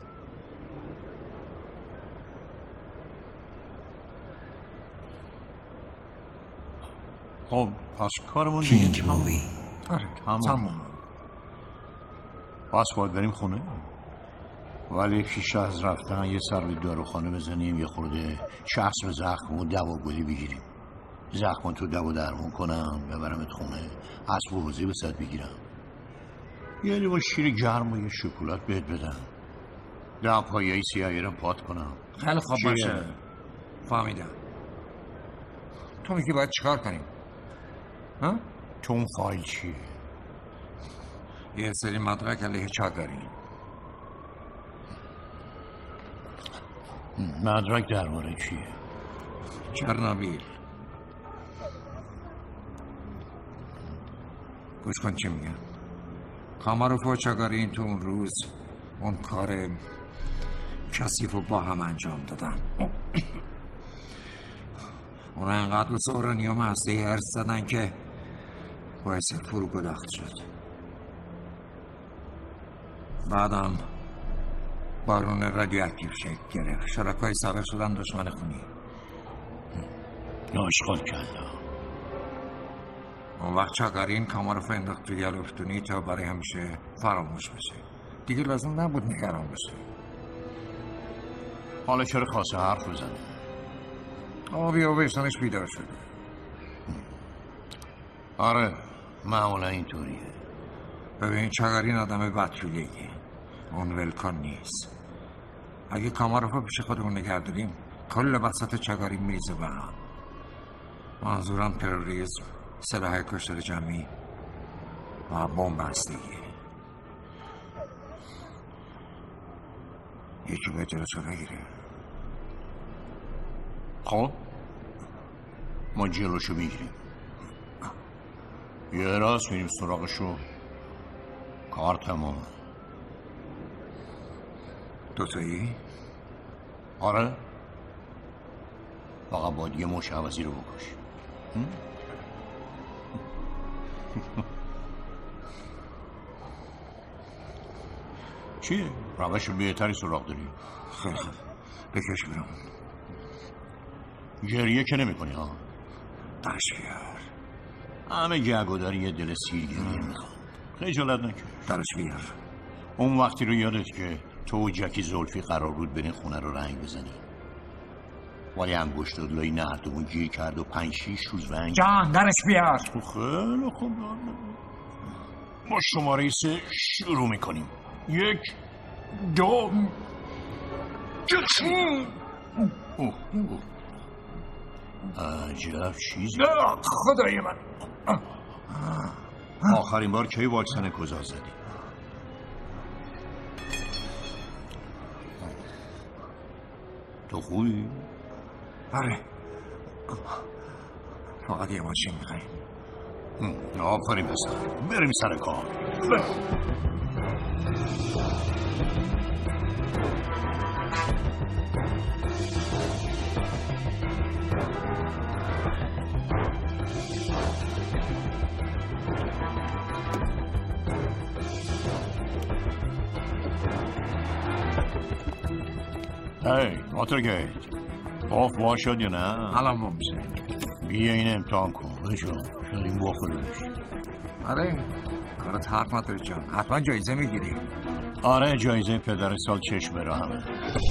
خب پس کارمون دیگه تموم. آره تموم. پس باید بریم خونه. ولی پیش از رفتن یه سر به داروخانه بزنیم، یه خورده شخص به زخم و دواگلی بگیریم. زخم تو دوا درمون کنم، ببرمت خونه، اسب و بازی به سد بگیرم، یه لیوان شیر گرم و یه شکلات بهت بدم، دمپایی CIA رو پات کنم. خیلی خوب باشه. فهمیدم. تو میگی باید چیکار کنیم؟ ها؟ تو اون فایل چیه؟ یه سری مدرک علیه چاگارین. مدرک درباره چیه؟ چرنوبیل. گوش کن چی میگم. کاماروف و چاگارین تو اون روز اون کار کثیف رو با هم انجام دادن. اون انقدر به اورانیوم هسته‌ای هرس زدن که باعث فروگداخت شد. بعدم بارون رادیواکتیو شکل گرفت. شرکای سابق شدن دشمن خونی. اشغال کردم. اون وقت چاگارین کاماروف انداخت تو گلوفتونی تا برای همیشه فراموش بشه. دیگه لازم نبود نگران بشه. حالا چرا خواسته حرف بزنه؟ آبی و بشتنش بیدار شده. آره معمولا اینطوریه. ببین چاگارین آدم بدجولیه. اون ولکن نیست. اگه کاماروفو پیش خودمون نگه داریم کل بساط چاگارین میریزه به هم. منظورم تروریسم، سلاح کشتار جمعی و بمب هسته‌ای. یکی باید جلوشو بگیره. خب ما جلوشو بگیریم، یه راست میریم سراغشو، کار تمام. دوتایی؟ آره فقط باید یه مشعوضی رو بکش. چیه؟ روش بهتری سراغ داری؟ خیلی خوب بکش برام. گریه که نمی کنی ها؟ درش بیار. همه گهگداری یه دل سیر گریه میخوام. خجالت نکش. درش بیار. اون وقتی رو یادت که تو و جکی زلفی قرار بود برین خونه رو رنگ بزنی، ولی انگشتات لای نردمون گیر کرد و 5-6 روز رنگ. جان درش بیار. خیلی خوب. ما شماره 3 شروع میکنیم. 1 2 عجب چیزی. خدای من. آخرین بار کی واکسن کوزا زدی؟ تو خوبی؟ آره فقط یه ماشین میخوایی. آفرین پسر، بریم سر کار. هی واترگیت، آف وا شد یا نه؟ الان ما میشه. بیا این امتحان کن بشو، شاید این بخورش. آره کارت حرف نداری جان، حتما جایزه میگیری. آره جایزه پدر سال چشم را همه.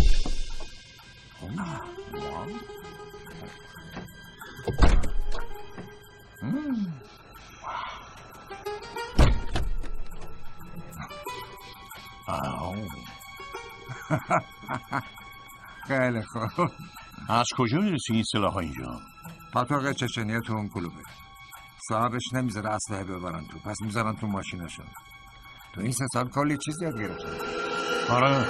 خیلی خوب. از کجا میرسی این سلاح ها اینجا؟ پاتوق چچنیه تو اون کلوبه. صاحبش نمیذاره اسلحه ببرن تو، پس میذارن تو ماشینشون. تو این 3 سال کلی چیز یاد گرفتن. آره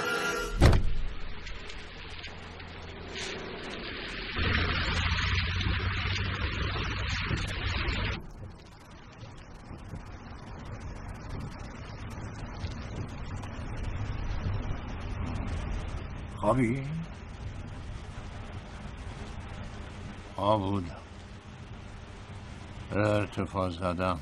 خوابی؟ بود ارتفاع زدم.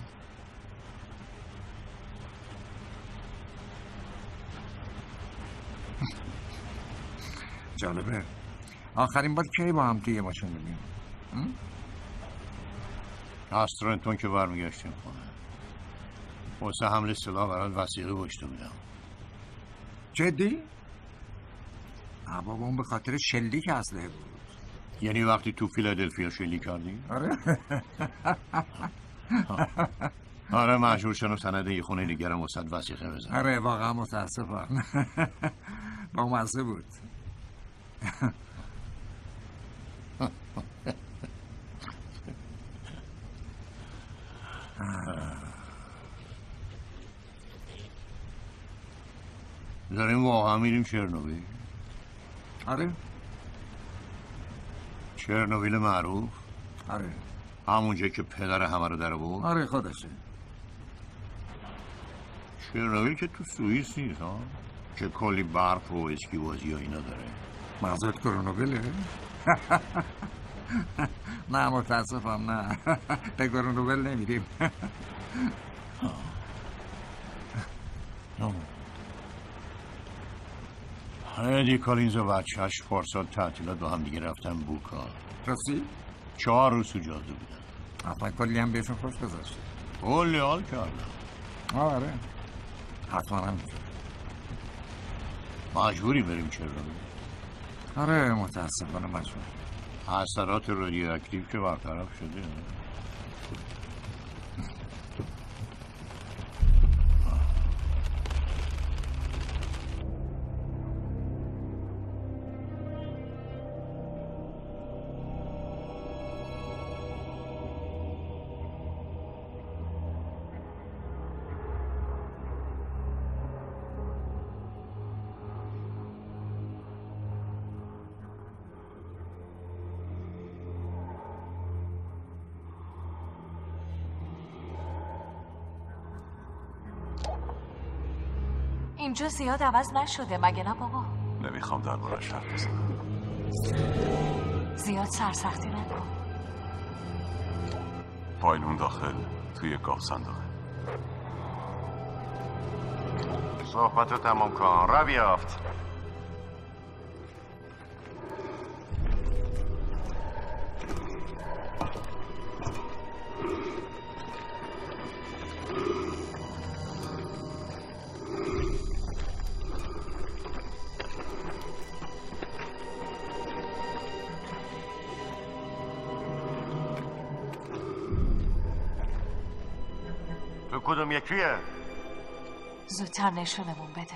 جالبه. آخرین بار کی با هم توی یه ماشین بودیم؟ از ترنتون که برمیگشتیم خونه واسه حمل سلاح برات وثیقه گذاشته بودم. جدی؟ بابا اون به خاطر شلیک اسلحه بود. یعنی وقتی تو فیلادلفیا شلیک کردی؟ آره آره مجبور شدم سند یه خونه دیگرم واسه وثیقه بزنم. آره واقعا متاسفم. با مزه بود. داریم واقعا میریم چرنوبیل؟ آره چرنوبیل معروف؟ آره همونجا که پدر همه رو در بود؟ آره خودشه. چرنوبیل که تو سوئیس نیست ها؟ که کلی برف و اسکی بازی ها اینا داره. منظورت کرونوبیله؟ نه متاسفم نه. به کرونوبیل نمیریم. ادی کالینز و بچهش پارسال تعطیلات با هم دیگه رفتن بوکا. راستی؟ 4 روز تو جاده بودن. حتما کلی هم بهشون خوش گذاشته. کلی حال کردم. آره حتما همینطور. مجبوری بریم چرا؟ آره متاسفانه مجبور. اثرات رادیواکتیو که برطرف شده. اینجا زیاد عوض نشده مگه نه بابا؟ نمیخوام درباره‌اش حرف بزنم. زیاد سرسختی نکن. فایل اون داخل توی گاف صندوقه. صحبتو تمام کن. را بیافت. کدوم یکیه؟ زودتر نشونمون بده.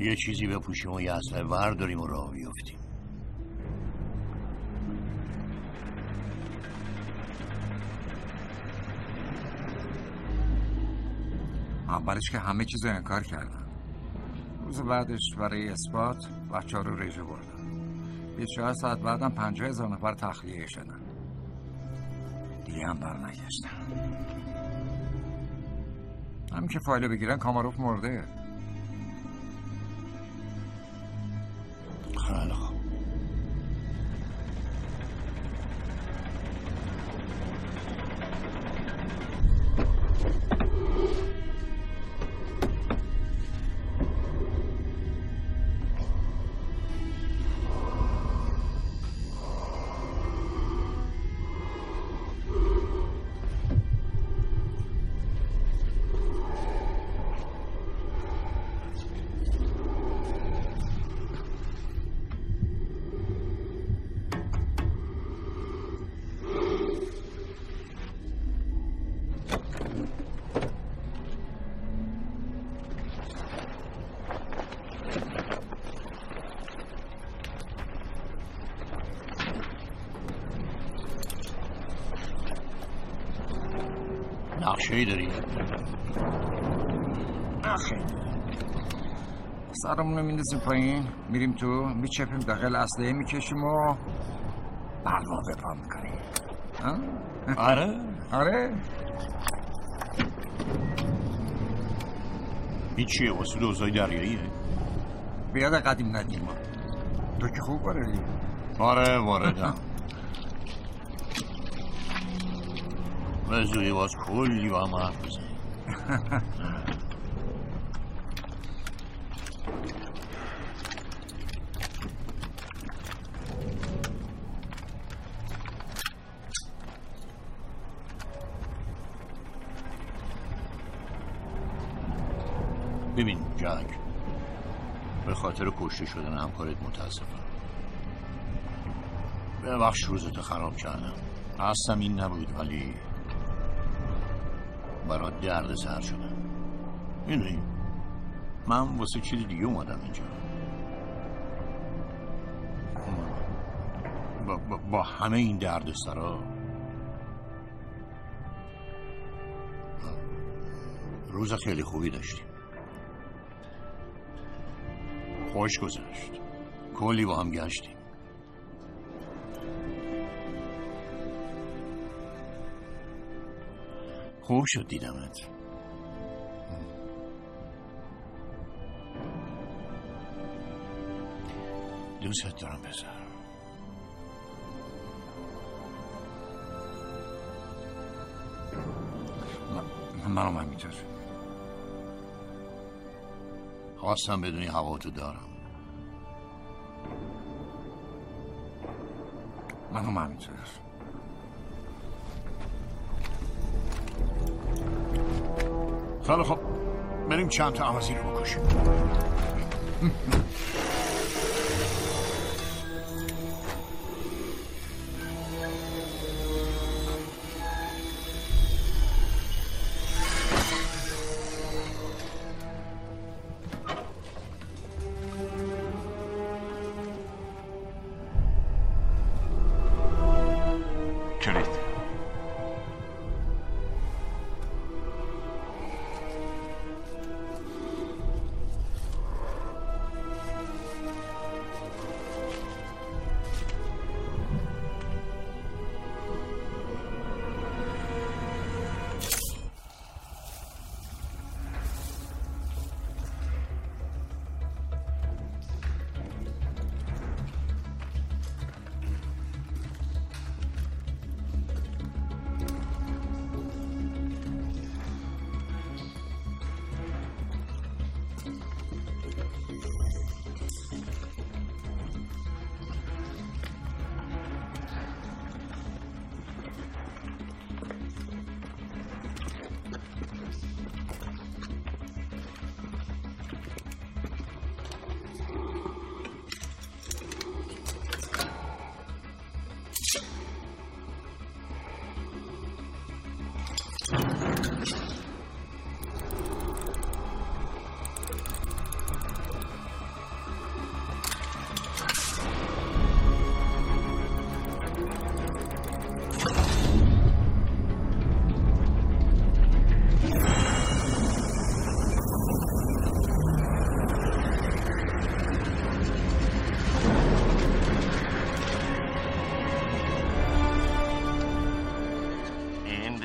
یه چیزی بپوشیم و یه اسلحه برداریم و راه بیفتیم. اولش که همه چیز رو انکار کردن. روز بعدش برای اثبات بچه ها رو رژه بردن. 24 ساعت بعدم 50,000 نفر تخلیه شدن. دیگه هم برنگشتن. همین که فایل بگیرن کاماروف مرده. خیلی خوب. نقشه‌ای داری؟ سرمون رو میندازیم پایین، میریم تو، میچپیم داخل، اسلحه میکشیم و بلوا بپا میکنیم. آره؟ آره. این چیه؟ واسه دوزای دریاییه؟ بیاد قدیم ندیم. تو که خوب واردی؟ آره واردم. به زودی باز کلی با هم حرف بزنیم. ببین جک، به خاطر کشته شدن همکارت متاسفم. ببخش روزتو خراب کردم. قصدم این نبود ولی برات درد سر شدم. میدونی من واسه چیز دیگه اومدم اینجا. با همه این درد سرا روز خیلی خوبی داشتیم. خوش گذشت. کلی با هم گشتیم. خوب شد دیدمت. دوست دارم پسر. منم همینطور. خواستم بدونی هوا تو دارم. منم همینطور. خیلی خب بریم چند تا عوضی رو بکشیم.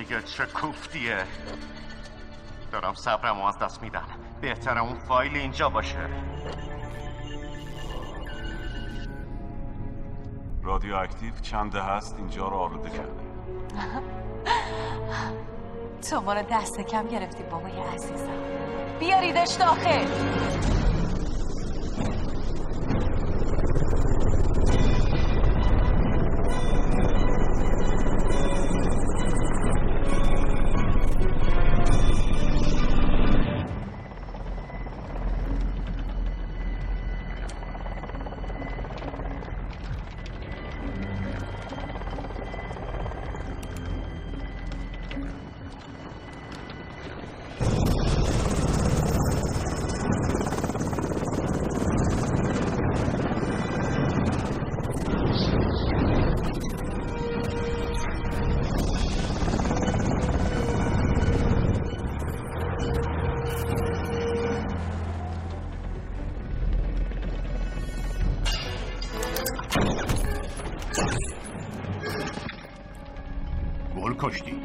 دیگه چه کوفتیه. دارم صبرمو از دست میدم. بهتره اون فایل اینجا باشه. رادیواکتیو چنده هست اینجا رو آلوده کرده. تو ما رو دست کم گرفتی بابای عزیزم. بیاریدش داخل. کشتی.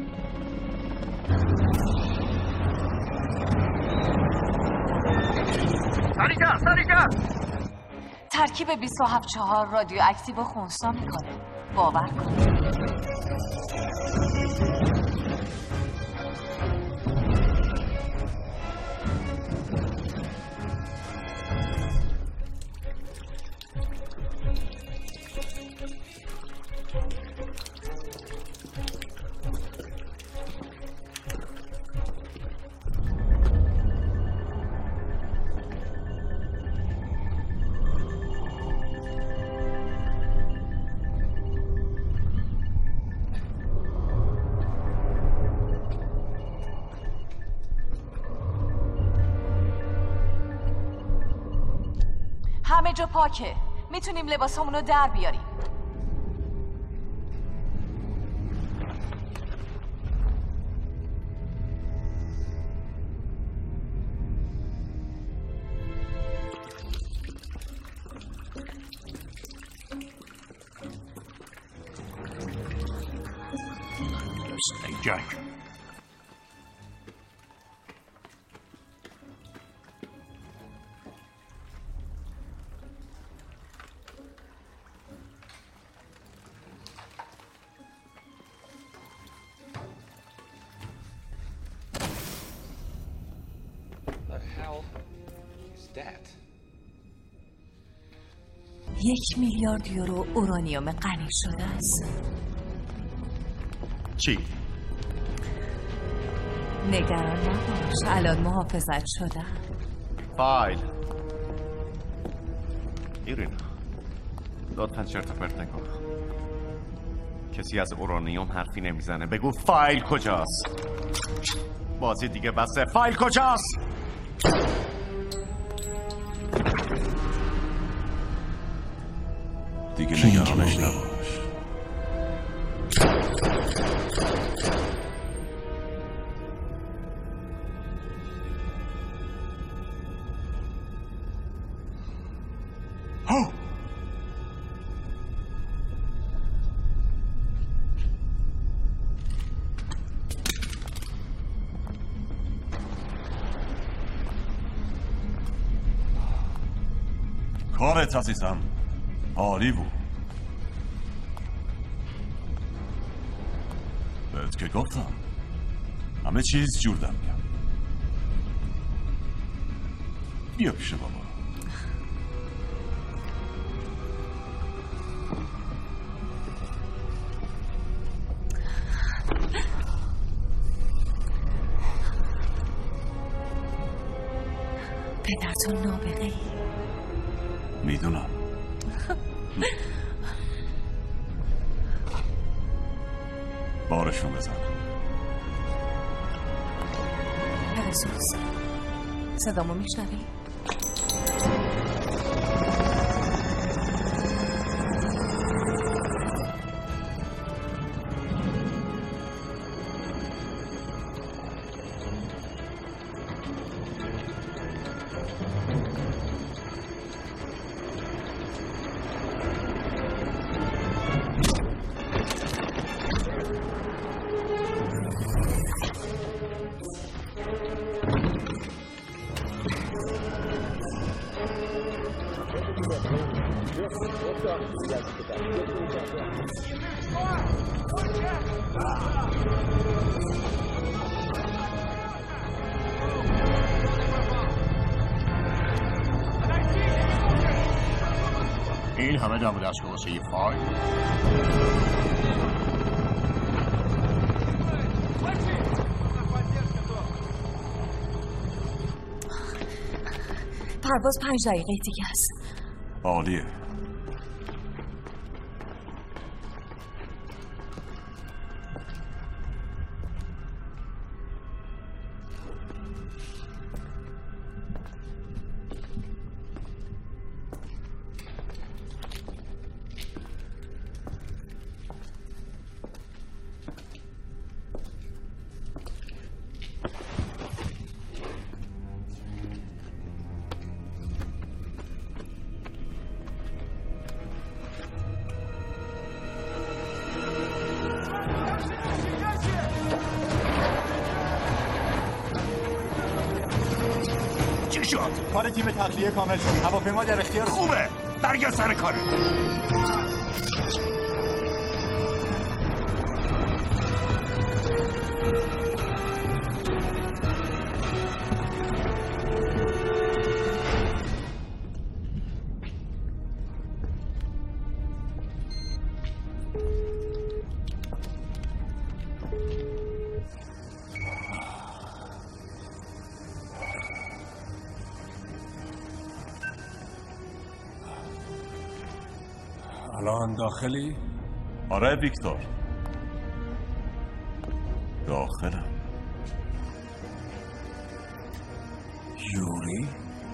سریع ترکیب 27-4 رادیواکتیو و خونسا میکنه. باور کن. همه جا پاکه. میتونیم لباسامونو در بیاریم. جک $1 میلیارد اورانیوم غنی شده است. چی؟ نگران نباش، الان محافظت شدم. فایل ایرینا لطفا چرت و پرت نکن. کسی از اورانیوم حرفی نمیزنه. بگو فایل کجاست؟ بازی دیگه بسه. فایل کجاست؟ دیگه نگرانش نباش. کارت عزیزم عالی بود. بهت که گفتم همه چیز جور در میاد. بیا پیش بابا. پدرتون نابغه‌ای. میدونم. بارشون بزن. پرسوس صدامو میشنوی؟ این همه دم دستگاه واسه یه فایل؟ پرواز 5 دقیقه دیگه است. عالیه. کار تیم تخلیه کامل شد. هواپیما در اختیار خوبه. برگرد سر کار. الان داخلی؟ آره ویکتور، داخلم. یوری؟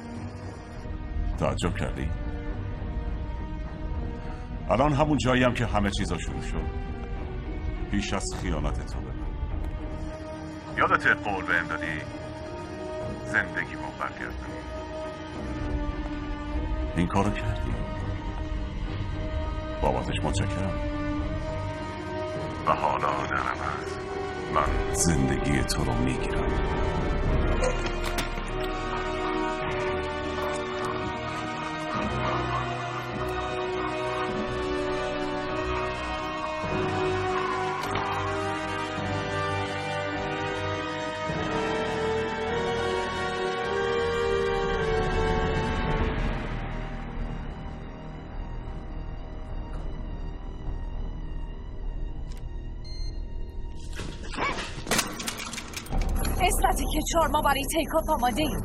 تعجب کردی؟ الان همون جاییم که همه چیزا شروع شد، پیش از خیانت تو به من. یادت قول بهم دادی زندگی ما برگردونی؟ این کارو کردی. بابتش متشکرم. و حالا در عوض من زندگی تو رو میگیرم. استاتیک 4 ما برای تیکاپ آماده ایم.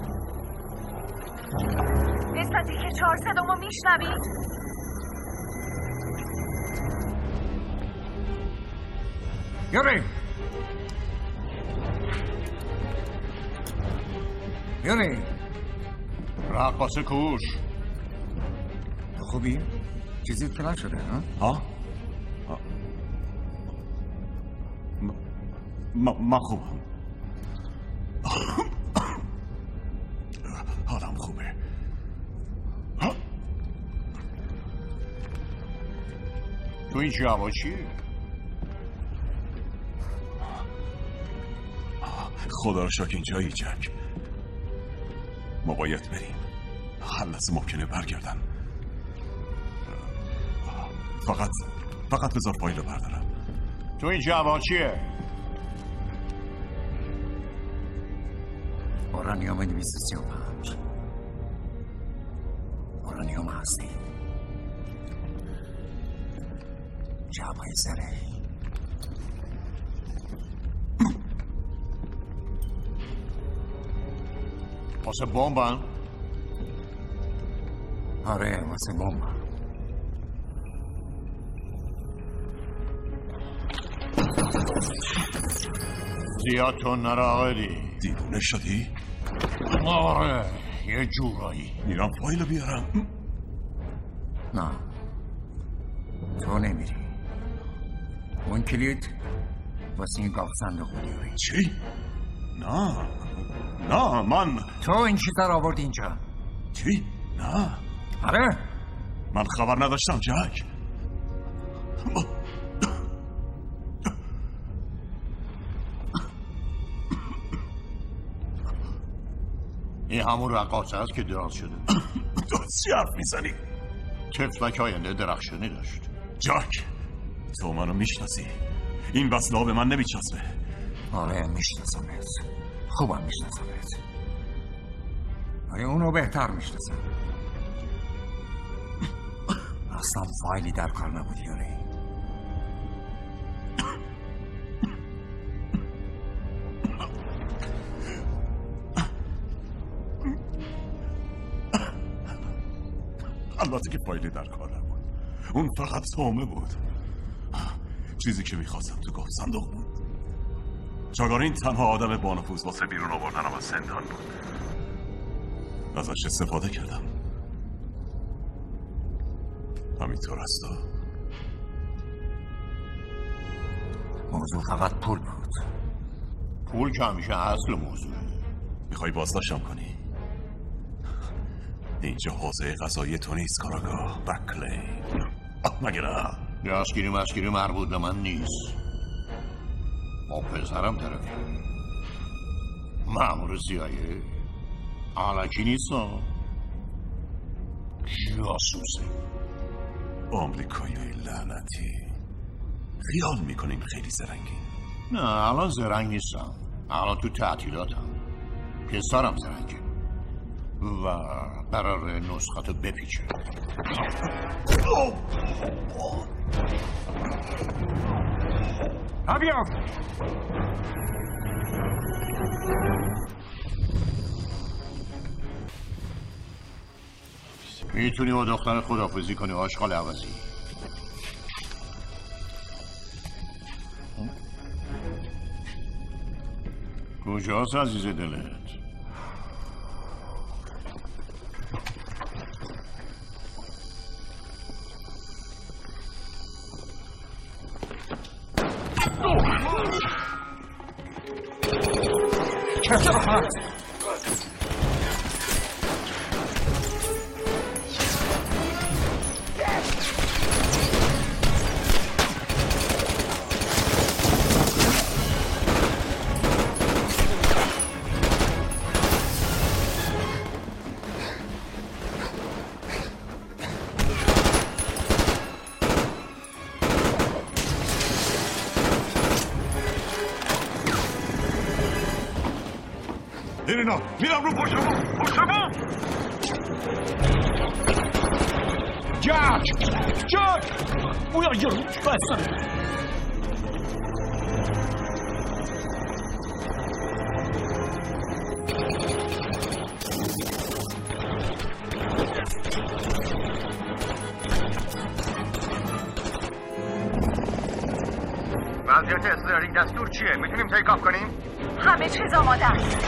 استاتیک 4 صدامو میشنوید؟ یوری یوری رقاص کوش خوبی؟ چیزی فلان شده ها؟ من خوبم. حالم خوبه. تو این جواب چیه؟ خدا رو شکر اینجایی جک. ما باید بریم. هر لحظه ممکنه برگردن. فقط بذار فایل رو بردارم. تو این جواب چیه؟ اورانیوم 235 اورانیوم هستی، جوابای زره. واسه بمبن؟ آره واسه بمبن. زیاد تو نراقدی. دیوونه شدی؟ آره یه جورایی. میرم فایل بیارم. نه تو نمیری. اون کلید واسه این گاف صندوق بیاری. چی؟ نه من تو این چیزا رو آورد اینجا. چی؟ نه آره من خبر نداشتم جک. این همون رقاصه است که دراز شده. چی حرف میزنی؟ تفلک آینده درخشانی داشت. جک تو منو میشناسی. این وصله ها به من نمیچسبه. آره میشناسمت، خوبم میشناسمت. ولی اونو بهتر میشناسم. اصلا فایلی در کار نبود یوری. البته که فایلی در کار نبود، اون فقط تومه بود. چیزی که میخواستم تو گفت صندوق بود. چاگارین تنها آدم با نفوذ واسه بیرون آوردنم از زندان بود. ازش استفاده کردم. همینطور است. موضوع فقط پول بود. پول که همیشه اصل موضوع. میخوای بازداشتم کنی؟ اینجا حوزه قضایی تو نیست کاراگاه بکلی. مگه نه؟ دستگیری مربوط به من نیست. با پسرم طرفی مأمور CIA علکی نیست. جاسوسه. آمریکایی لعنتی. خیال میکنیم خیلی زرنگی. نه الان زرنگ نیستم. الان تو تعطیلاتم. پسرم زرنگه و قرار نسخاتو بپیچه. بیام. میتونی با دختر خداحافظی کنی آشغال عوضی. کجاست عزیز دلت؟ اینا میرم رو پشتمون. جک uyan bassana. وضعیت استرلینگ دستور چیه؟ میتونیم تیک آف کنیم؟ همه چیز آماده است.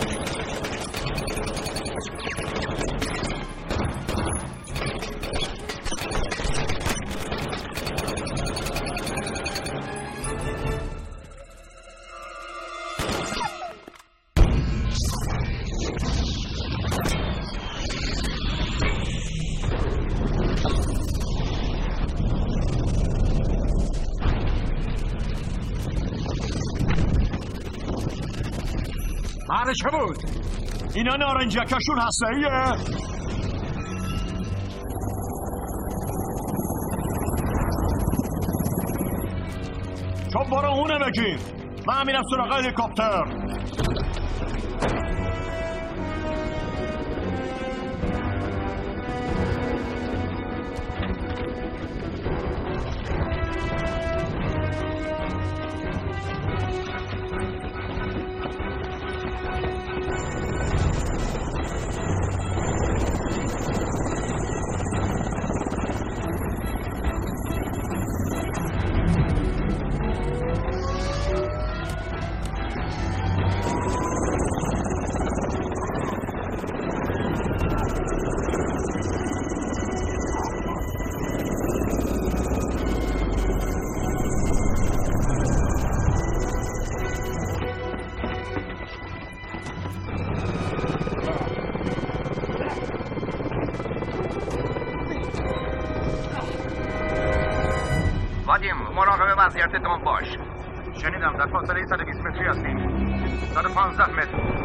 چه بود؟ اینا نارنجکشون هسته‌ایه؟ تو برو اونه بگیر. من میرم سراغ هلیکوپتر. مراقب وضعیتتان باش. شنیدم در فاصله 120 متری هستیم. 115 متر.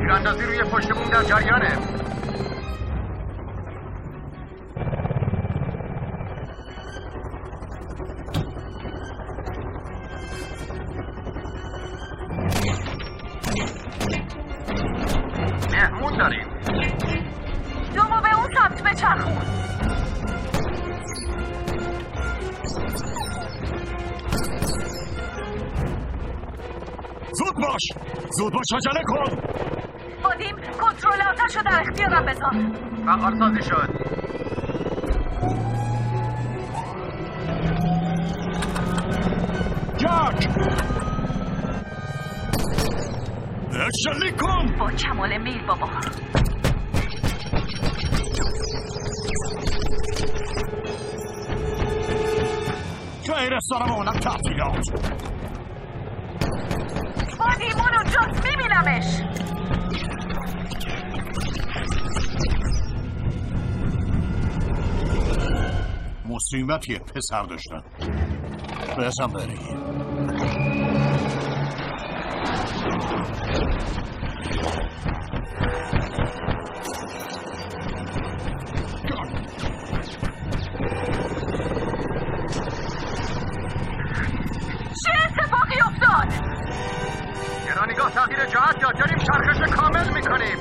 تیراندازی روی پشت بوم در جریانه. مهمون داریم. دومو به اون سمت بچرخون. زود باش عجله کن. بادیم کنترل آتش رو در اختیارم بذار. فعال سازی شد. جک شلیک کن با کمال میل بابا. شهرستانم اونم تعطیلات. بادیم اونو جز میبینمش. مصیبتیه پسر داشتن. بزن بری. چه اتفاقی افتاد؟ گرانیگاه تغییر جهت داد. داریم چرخش کامل میکنیم.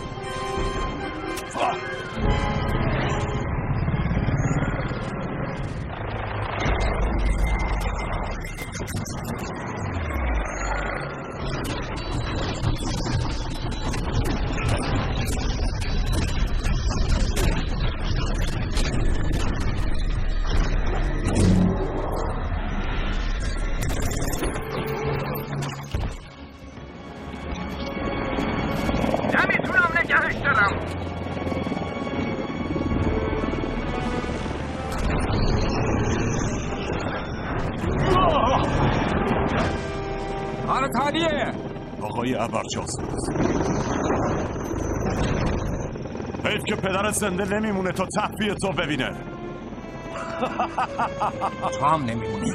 آقای ابرجاسوس، حیف که پدرت زنده نمیمونه تا تخفیه تو ببینه. تو هم نمیمونی.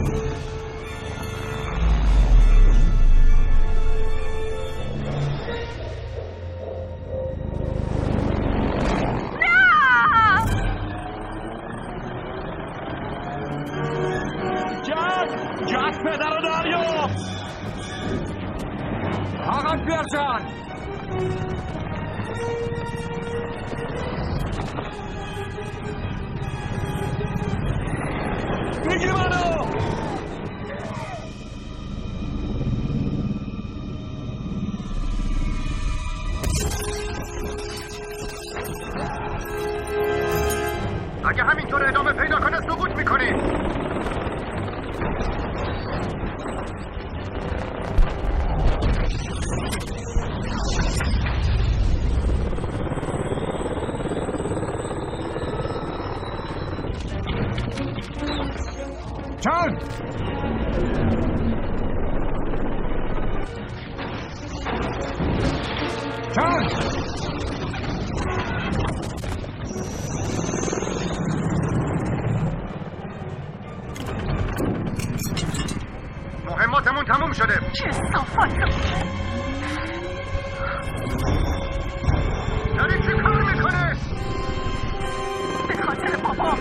جک پدر رو دریافت. فقط بیار جان. بگی منو. اگه همینطور ادامه پیدا کنه سقوط میکنیم. جان جان مهماتمون تموم شده. چه صافت داری چی کار میکنه؟ به خاطر بابا.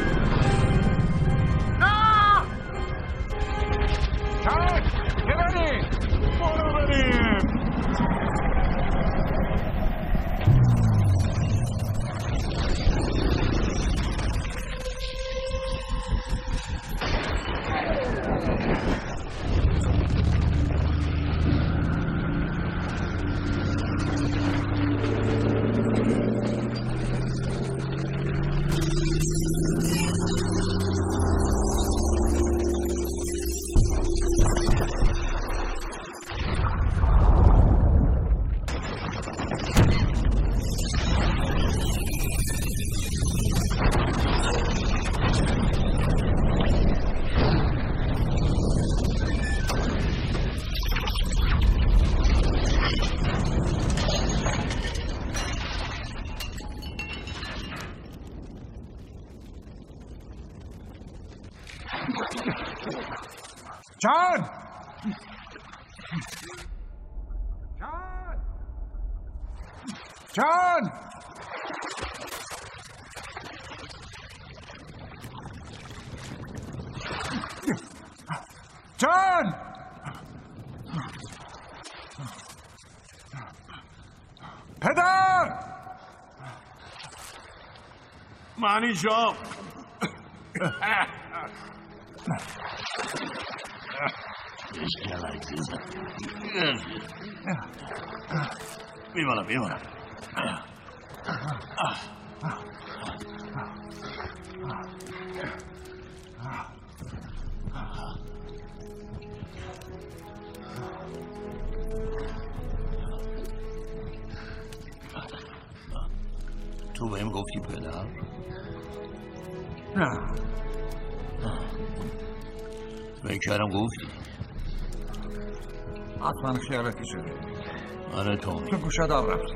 جان جان جان پدر معنی جام میمانم تو بهم گفتی پدر؟ نه فکر کردم گفتی حتما خیالتی شده. آره تو گوشت آب رفتی.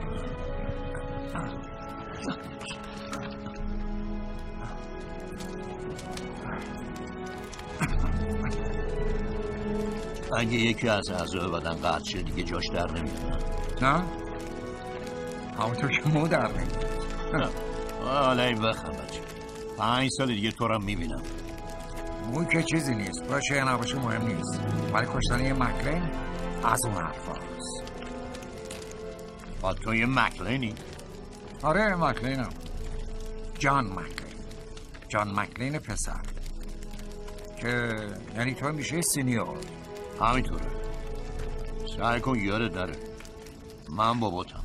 اگه یکی از اعضای بدن قطع شه دیگه جاش در نمیاد. نه؟ همونطور که مو در نمیاد. حالا این بخم بچه 5 سال دیگه تو رو میبینم. مو که چیزی نیست، باشه یا نباشه مهم نیست، ولی کشتن یه مکلین از اون حرفاست. تو یه مکلینی؟ آره مکلینم. جان مکلین پسر که یعنی تو میشه سینیور. همینطوره. سعی کن یادت نره من باباتم.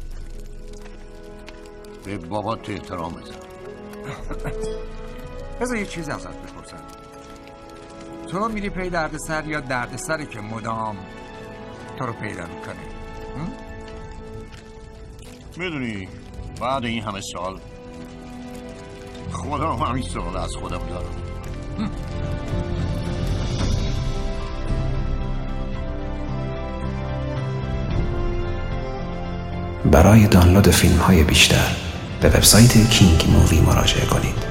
به بابات احترام بذار. بذار یه چیز ازت بپرسم. تو میری پی دردسر یا دردسری که مدام تو رو پیدا میکنه؟ میدونی بعد این همه سال خودم همین سوال از خودم دارم. برای دانلود فیلم‌های بیشتر به وبسایت کینگ مووی مراجعه کنید.